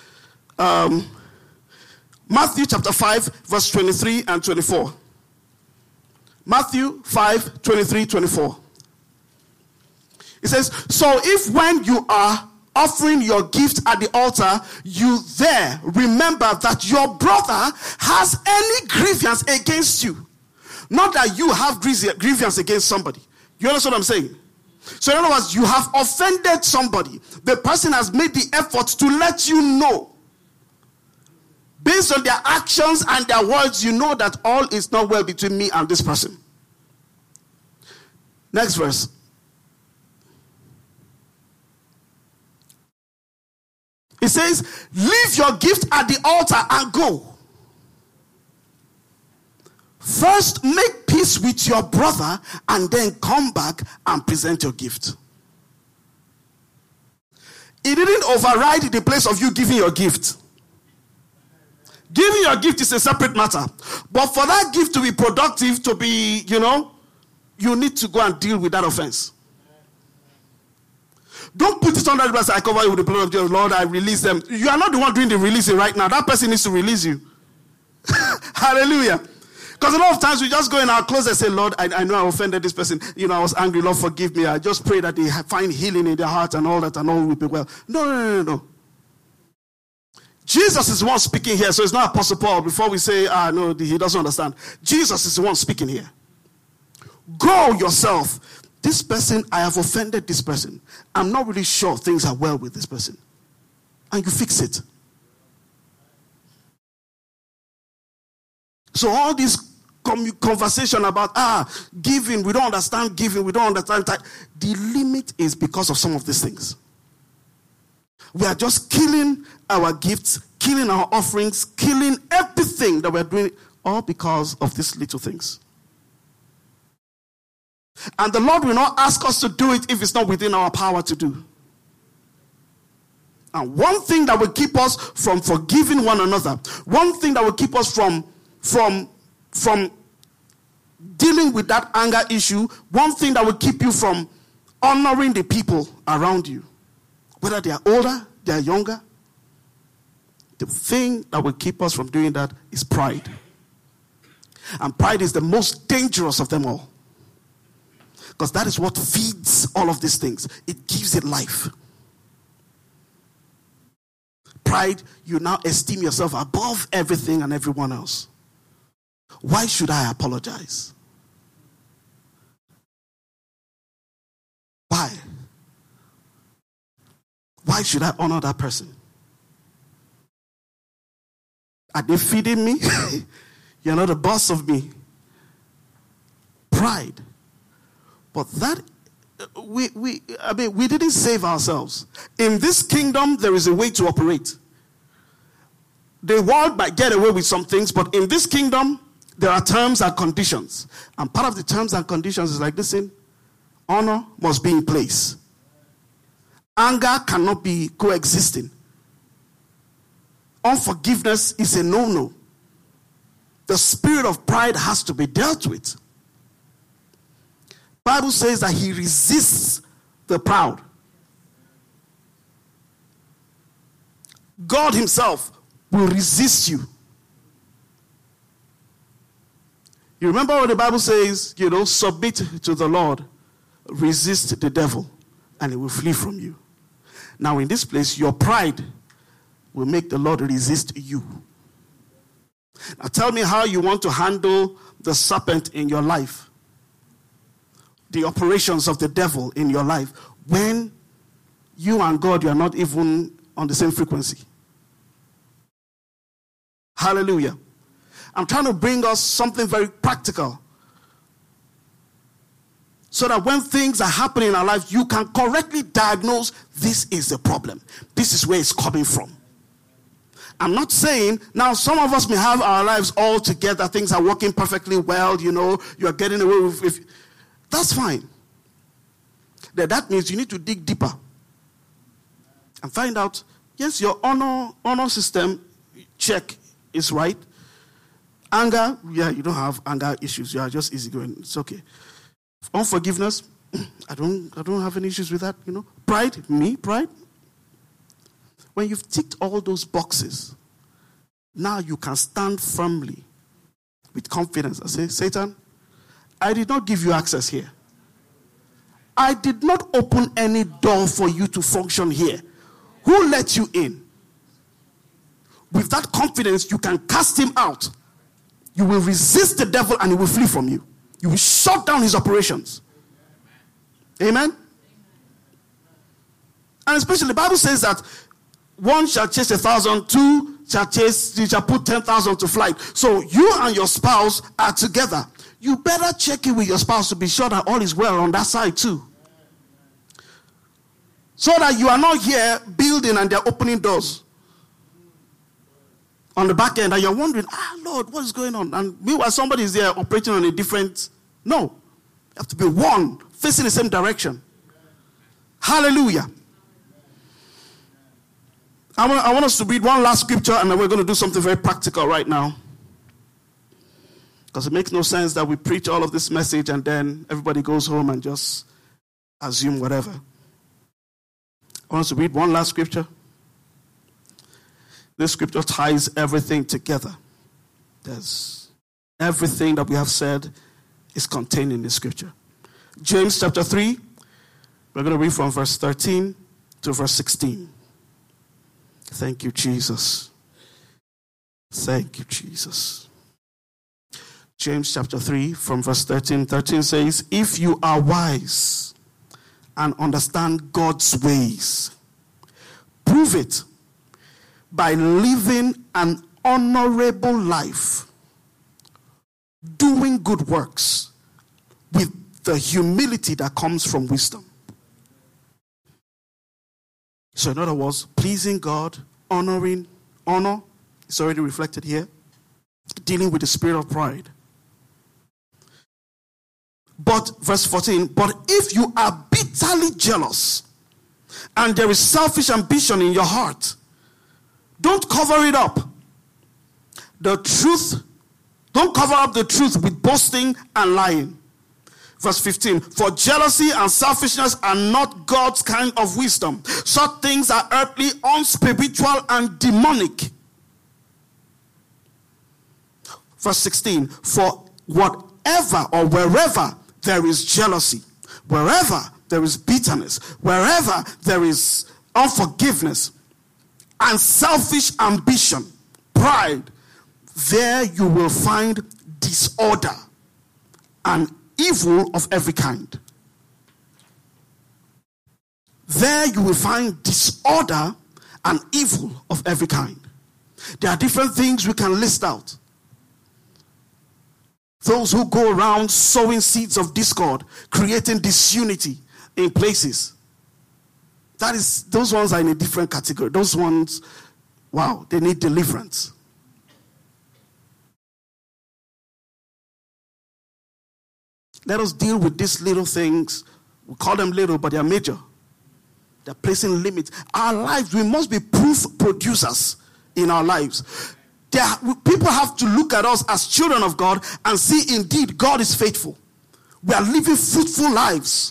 Matthew chapter 5, verse 23 and 24. Matthew 5, 23, 24. It says, so if when you are offering your gift at the altar, you there remember that your brother has any grievance against you. Not that you have grievance against somebody. You understand what I'm saying? So in other words, you have offended somebody. The person has made the effort to let you know. Based on their actions and their words, you know that all is not well between me and this person. Next verse. It says, leave your gift at the altar and go. First, make peace with your brother and then come back and present your gift. It didn't override the place of you giving your gift. Giving your gift is a separate matter. But for that gift to be productive, to be, you need to go and deal with that offense. Don't put it under the blood. I cover you with the blood of Jesus. Lord, I release them. You are not the one doing the releasing right now. That person needs to release you. Hallelujah. Because a lot of times we just go in our closet and say, Lord, I know I offended this person. I was angry. Lord, forgive me. I just pray that they find healing in their heart and all that and all will be well. No. Jesus is the one speaking here. So it's not Apostle Paul. Before we say, no, he doesn't understand. Jesus is the one speaking here. Go yourself. This person, I have offended this person. I'm not really sure things are well with this person. And you fix it. So all this conversation about, giving, we don't understand giving, we don't understand that. The limit is because of some of these things. We are just killing our gifts, killing our offerings, killing everything that we're doing, all because of these little things. And the Lord will not ask us to do it if it's not within our power to do. And one thing that will keep us from forgiving one another, one thing that will keep us from dealing with that anger issue, one thing that will keep you from honoring the people around you, whether they are older, they are younger, the thing that will keep us from doing that is pride. And pride is the most dangerous of them all. Because that is what feeds all of these things. It gives it life. Pride, you now esteem yourself above everything and everyone else. Why should I apologize? Why? Why should I honor that person? Are they feeding me? You're not the boss of me. Pride. But that, we didn't save ourselves. In this kingdom, there is a way to operate. The world might get away with some things, but in this kingdom, there are terms and conditions. And part of the terms and conditions is like, listen, honor must be in place. Anger cannot be coexisting. Unforgiveness is a no-no. The spirit of pride has to be dealt with. Bible says that he resists the proud. God himself will resist you. You remember what the Bible says, submit to the Lord, resist the devil, and he will flee from you. Now in this place, your pride will make the Lord resist you. Now tell me how you want to handle the serpent in your life. The operations of the devil in your life when you and God, you are not even on the same frequency. Hallelujah. I'm trying to bring us something very practical so that when things are happening in our life, you can correctly diagnose this is the problem. This is where it's coming from. I'm not saying, now some of us may have our lives all together, things are working perfectly well, you are getting away with that's fine. That means you need to dig deeper and find out, yes, your honor system check is right. Anger, yeah, you don't have anger issues. You are just easygoing. It's okay. Unforgiveness, I don't have any issues with that, Pride, pride. When you've ticked all those boxes, now you can stand firmly with confidence and say, Satan, I did not give you access here. I did not open any door for you to function here. Who let you in? With that confidence, you can cast him out. You will resist the devil and he will flee from you. You will shut down his operations. Amen? And especially the Bible says that one shall chase 1,000, two shall put 10,000 to flight. So you and your spouse are together. You better check in with your spouse to be sure that all is well on that side too. So that you are not here building and they're opening doors on the back end and you're wondering, Lord, what is going on? And meanwhile, somebody is there operating on a different. No. You have to be one, facing the same direction. Hallelujah. I want us to read one last scripture and then we're going to do something very practical right now. Because it makes no sense that we preach all of this message and then everybody goes home and just assume whatever. I want us to read one last scripture. This scripture ties everything together. There's everything that we have said is contained in this scripture. James chapter 3, we're going to read from verse 13 to verse 16. Thank you, Jesus. Thank you, Jesus. James chapter 3 from verse 13. 13 says, if you are wise and understand God's ways, prove it by living an honorable life, doing good works with the humility that comes from wisdom. So in other words, pleasing God, honor is already reflected here. Dealing with the spirit of pride. But, verse 14, but if you are bitterly jealous and there is selfish ambition in your heart, don't cover it up. Don't cover up the truth with boasting and lying. Verse 15, for jealousy and selfishness are not God's kind of wisdom. Such things are earthly, unspiritual, and demonic. Verse 16, for whatever or wherever there is jealousy, wherever there is bitterness, wherever there is unforgiveness and selfish ambition, pride, there you will find disorder and evil of every kind. There you will find disorder and evil of every kind. There are different things we can list out. Those who go around sowing seeds of discord, creating disunity in places. Those ones are in a different category. Those ones, wow, they need deliverance. Let us deal with these little things. We call them little, but they are major. They're placing limits. Our lives, we must be proof producers in our lives. People have to look at us as children of God and see indeed God is faithful. We are living fruitful lives.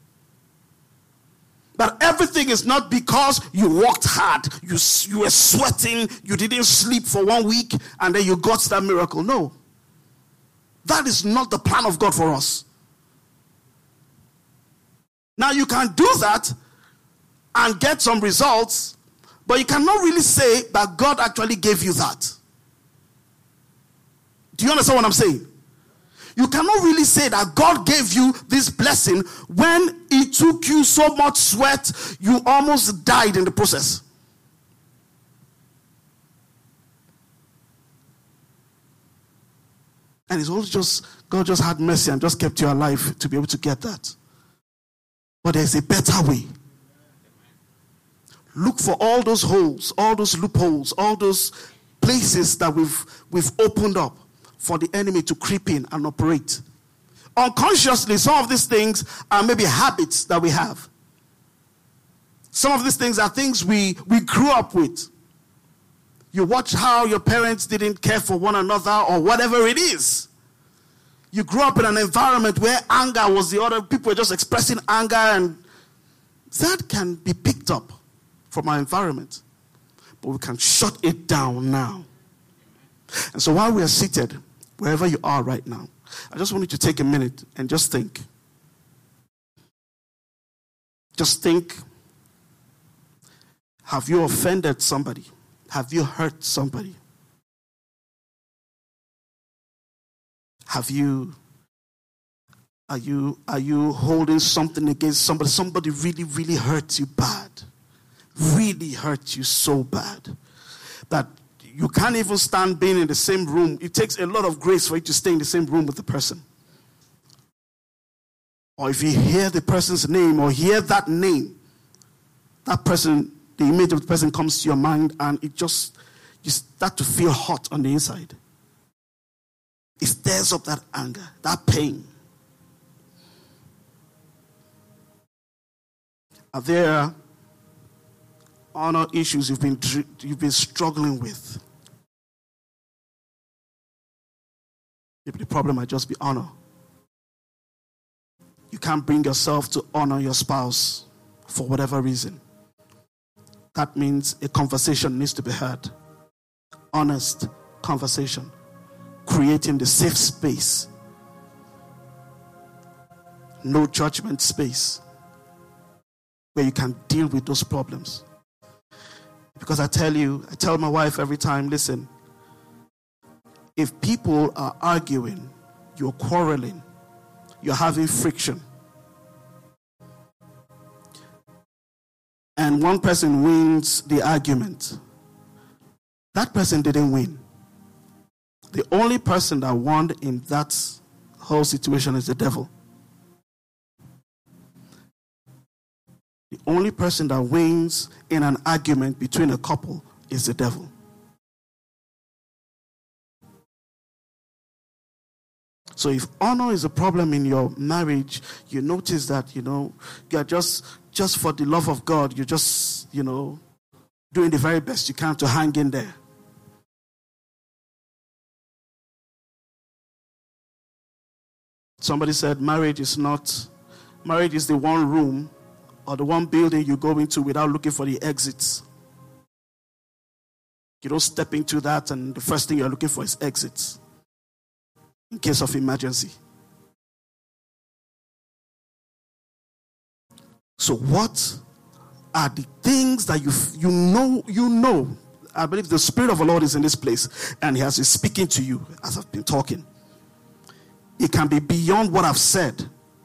But everything is not because you worked hard, you were sweating, you didn't sleep for 1 week, and then you got that miracle. No. That is not the plan of God for us. Now you can do that and get some results, but you cannot really say that God actually gave you that. Do you understand what I'm saying? You cannot really say that God gave you this blessing when it took you so much sweat, you almost died in the process. And it's also God just had mercy and just kept you alive to be able to get that. But there's a better way. Look for all those holes, all those loopholes, all those places that we've opened up for the enemy to creep in and operate. Unconsciously, some of these things are maybe habits that we have. Some of these things are things we grew up with. You watch how your parents didn't care for one another or whatever it is. You grew up in an environment where anger was the order. People were just expressing anger, and that can be picked up from our environment. But we can shut it down now. And so while we are seated, wherever you are right now, I just want you to take a minute and just think. Just think. Have you offended somebody? Have you hurt somebody? Are you holding something against somebody? Somebody really, really hurt you bad. Really hurt you so bad that you can't even stand being in the same room. It takes a lot of grace for you to stay in the same room with the person. Or if you hear the person's name or hear that name, that person, the image of the person comes to your mind, and you start to feel hot on the inside. It stirs up that anger, that pain. Are there honor issues you've been struggling with? Maybe the problem might just be honor. You can't bring yourself to honor your spouse for whatever reason. That means a conversation needs to be had. Honest conversation. Creating the safe space. No judgment space. Where you can deal with those problems. Because I tell my wife every time, listen, if people are arguing, you're quarreling, you're having friction, and one person wins the argument, that person didn't win. The only person that won in that whole situation is the devil. The only person that wins in an argument between a couple is the devil. So if honor is a problem in your marriage, you notice that, you're just for the love of God, you're just, doing the very best you can to hang in there. Somebody said marriage is the one room or the one building you go into without looking for the exits. You don't step into that and the first thing you're looking for is exits. In case of emergency. So what are the things that you know? I believe the Spirit of the Lord is in this place and He has been speaking to you as I've been talking. It can be beyond what I've said.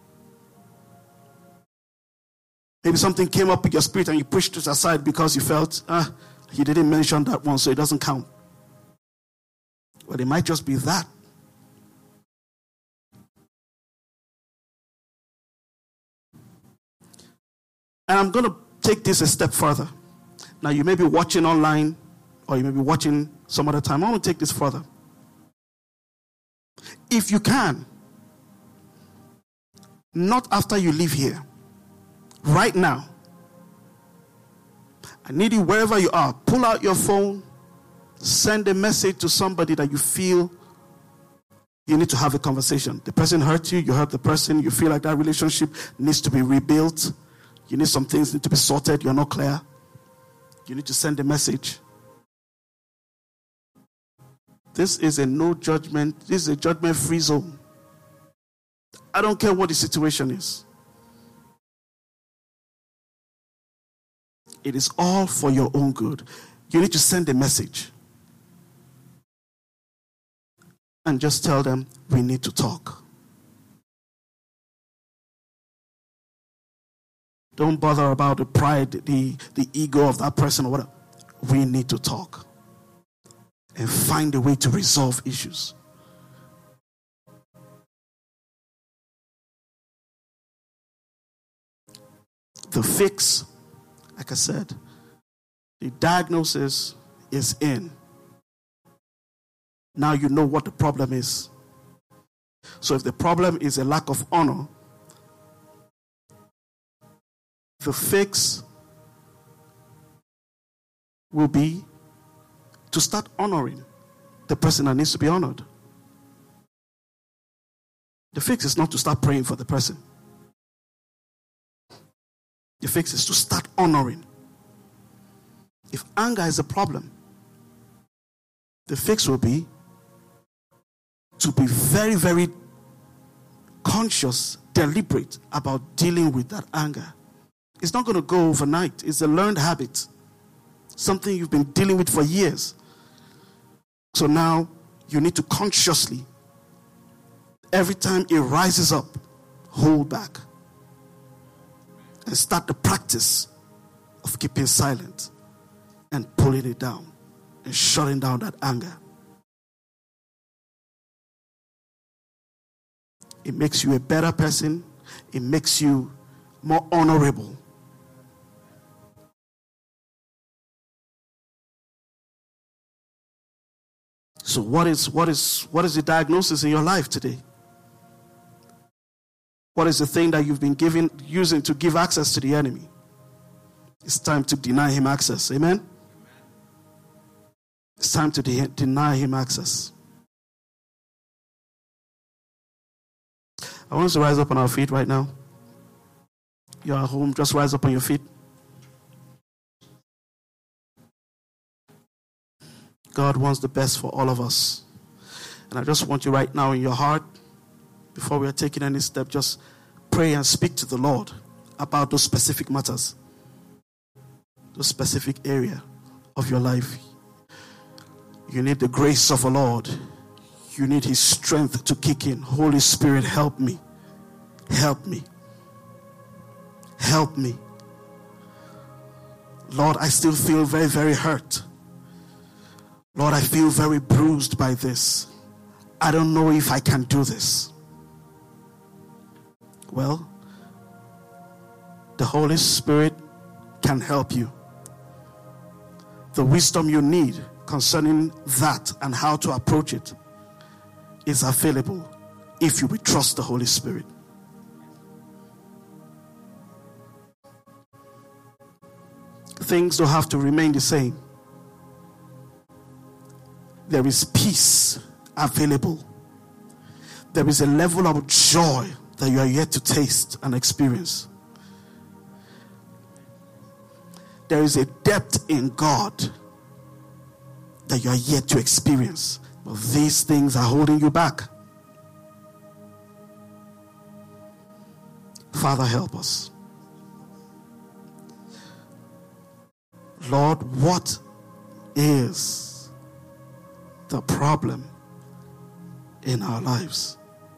Maybe something came up in your spirit and you pushed it aside because you felt, he didn't mention that one, so it doesn't count. Well, it might just be that. And I'm going to take this a step further. Now, you may be watching online or you may be watching some other time. I want to take this further. If you can, not after you leave here, right now, I need you wherever you are, pull out your phone, send a message to somebody that you feel you need to have a conversation. The person hurt you, you hurt the person, you feel like that relationship needs to be rebuilt. You need some things need to be sorted, you're not clear. You need to send a message. This is a no judgment, this is a judgment-free zone. I don't care what the situation is. It is all for your own good. You need to send a message. And just tell them, we need to talk. Don't bother about the pride, the ego of that person or whatever. We need to talk. And find a way to resolve issues. The fix, like I said, The diagnosis is in. Now you know what the problem is. So if the problem is a lack of honor, the fix will be to start honoring the person that needs to be honored. The fix is not to start praying for the person. The fix is to start honoring. If anger is a problem, the fix will be to be very, very conscious, deliberate about dealing with that anger. It's not going to go overnight. It's a learned habit. Something you've been dealing with for years. So now you need to consciously, every time it rises up, hold back. And start the practice of keeping silent and pulling it down and shutting down that anger. It makes you a better person. It makes you more honorable. So what is the diagnosis in your life today? What is the thing that you've been using to give access to the enemy? It's time to deny him access. Amen? It's time to deny him access. I want us to rise up on our feet right now. You're at home, just rise up on your feet. God wants the best for all of us. And I just want you right now in your heart, before we are taking any step, just pray and speak to the Lord about those specific matters, those specific area of your life. You need the grace of the Lord. You need his strength to kick in. Holy Spirit, help me. Help me. Help me. Lord, I still feel very, very hurt. Lord, I feel very bruised by this. I don't know if I can do this. Well, the Holy Spirit can help you. The wisdom you need concerning that and how to approach it is available if you will trust the Holy Spirit. Things don't have to remain the same. There is peace available. There is a level of joy that you are yet to taste and experience. There is a depth in God that you are yet to experience. But these things are holding you back. Father, help us. Lord, what is the problem in our lives?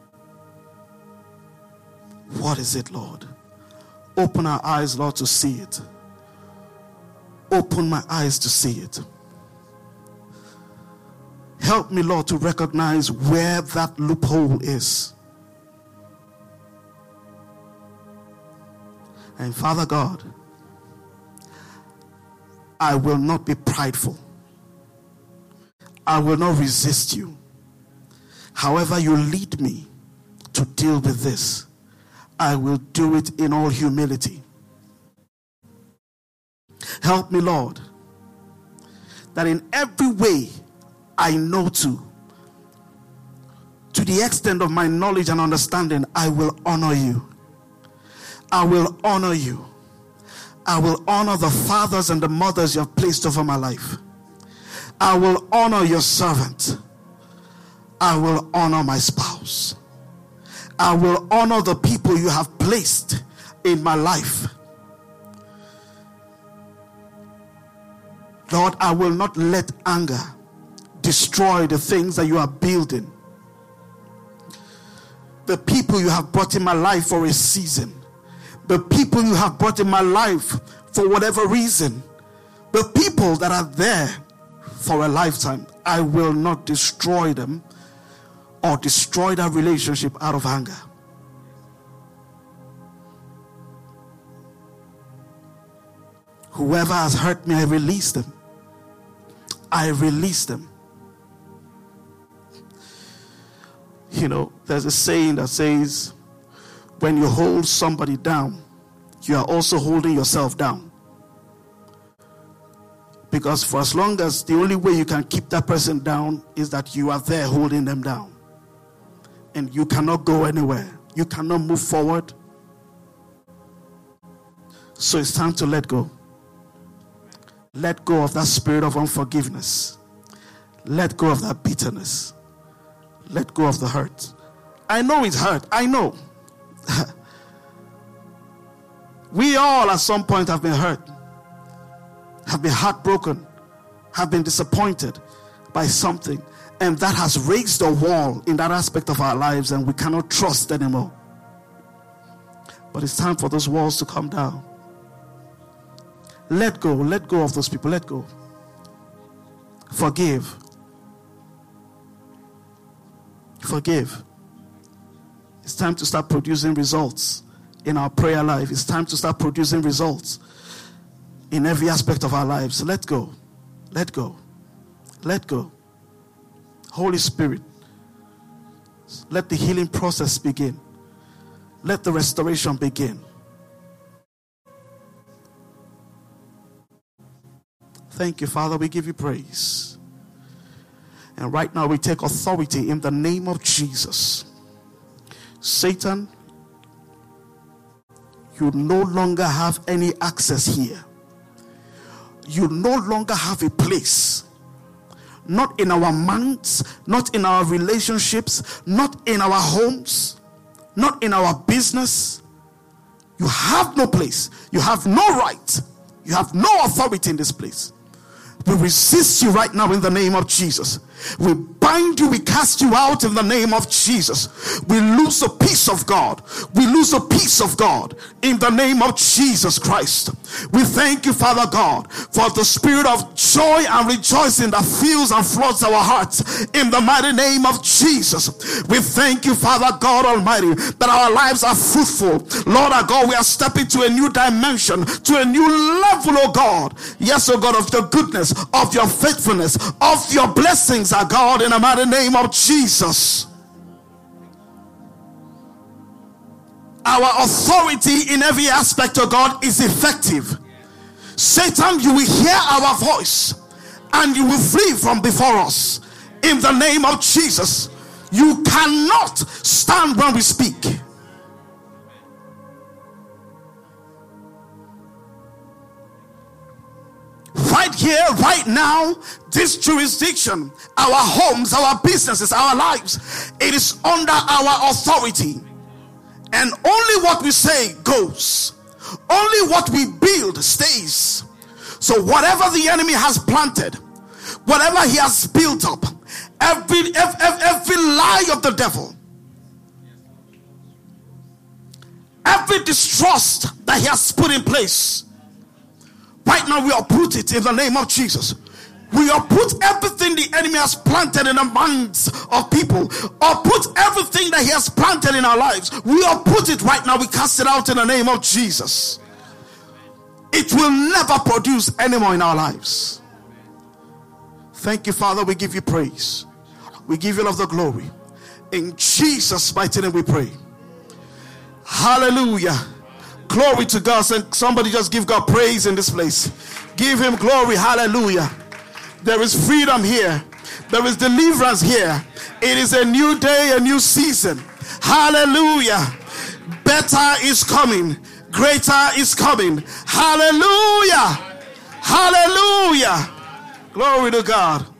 What is it, Lord? Open our eyes, Lord, to see it. Open my eyes to see it. Help me, Lord, to recognize where that loophole is. And Father God, I will not be prideful. I will not resist you. However you lead me to deal with this, I will do it in all humility. Help me, Lord, that in every way I know to the extent of my knowledge and understanding, I will honor you. I will honor you. I will honor the fathers and the mothers you have placed over my life. I will honor your servant. I will honor my spouse. I will honor the people you have placed in my life. Lord, I will not let anger destroy the things that you are building. The people you have brought in my life for a season. The people you have brought in my life for whatever reason. The people that are there for a lifetime. I will not destroy them or destroy that relationship out of anger. Whoever has hurt me, I release them. I release them. You know, there's a saying that says, when you hold somebody down, you are also holding yourself down. Because for as long as the only way you can keep that person down is that you are there holding them down. And you cannot go anywhere. You cannot move forward. So it's time to let go. Let go of that spirit of unforgiveness. Let go of that bitterness. Let go of the hurt. I know it's hurt. I know. We all at some point have been hurt, have been heartbroken, have been disappointed by something. And that has raised a wall in that aspect of our lives, and we cannot trust anymore. But it's time for those walls to come down. Let go of those people. Let go. Forgive. Forgive. It's time to start producing results in our prayer life. It's time to start producing results in every aspect of our lives. Let go. Let go. Let go. Holy Spirit, let the healing process begin. Let the restoration begin. Thank you, Father. We give you praise. And right now we take authority in the name of Jesus. Satan, you no longer have any access here. You no longer have a place. Not in our minds, not in our relationships, not in our homes, not in our business. You have no place. You have no right. You have no authority in this place. We resist you right now in the name of Jesus. We bind you, we cast you out in the name of Jesus. We lose the peace of God. We lose the peace of God in the name of Jesus Christ. We thank you, Father God, for the spirit of joy and rejoicing that fills and floods our hearts in the mighty name of Jesus. We thank you, Father God Almighty, that our lives are fruitful. Lord our God, we are stepping to a new dimension, to a new level, oh God. Yes, oh God, of your goodness, of your faithfulness, of your blessings, our God, in the mighty name of Jesus. Our authority in every aspect of God is effective. Satan, you will hear our voice and you will flee from before us in the name of Jesus. You cannot stand when we speak. Right here, right now, this jurisdiction, our homes, our businesses, our lives, it is under our authority. And only what we say goes. Only what we build stays. So whatever the enemy has planted, whatever he has built up, every lie of the devil, every distrust that he has put in place, right now we uproot it in the name of Jesus. We uproot everything the enemy has planted in the minds of people. Uproot everything that he has planted in our lives. We uproot it right now. We cast it out in the name of Jesus. It will never produce anymore in our lives. Thank you, Father. We give you praise. We give you all of the glory. In Jesus' mighty name we pray. Hallelujah. Glory to God. Somebody just give God praise in this place. Give him glory. Hallelujah. There is freedom here. There is deliverance here. It is a new day, a new season. Hallelujah. Better is coming. Greater is coming. Hallelujah. Hallelujah. Glory to God.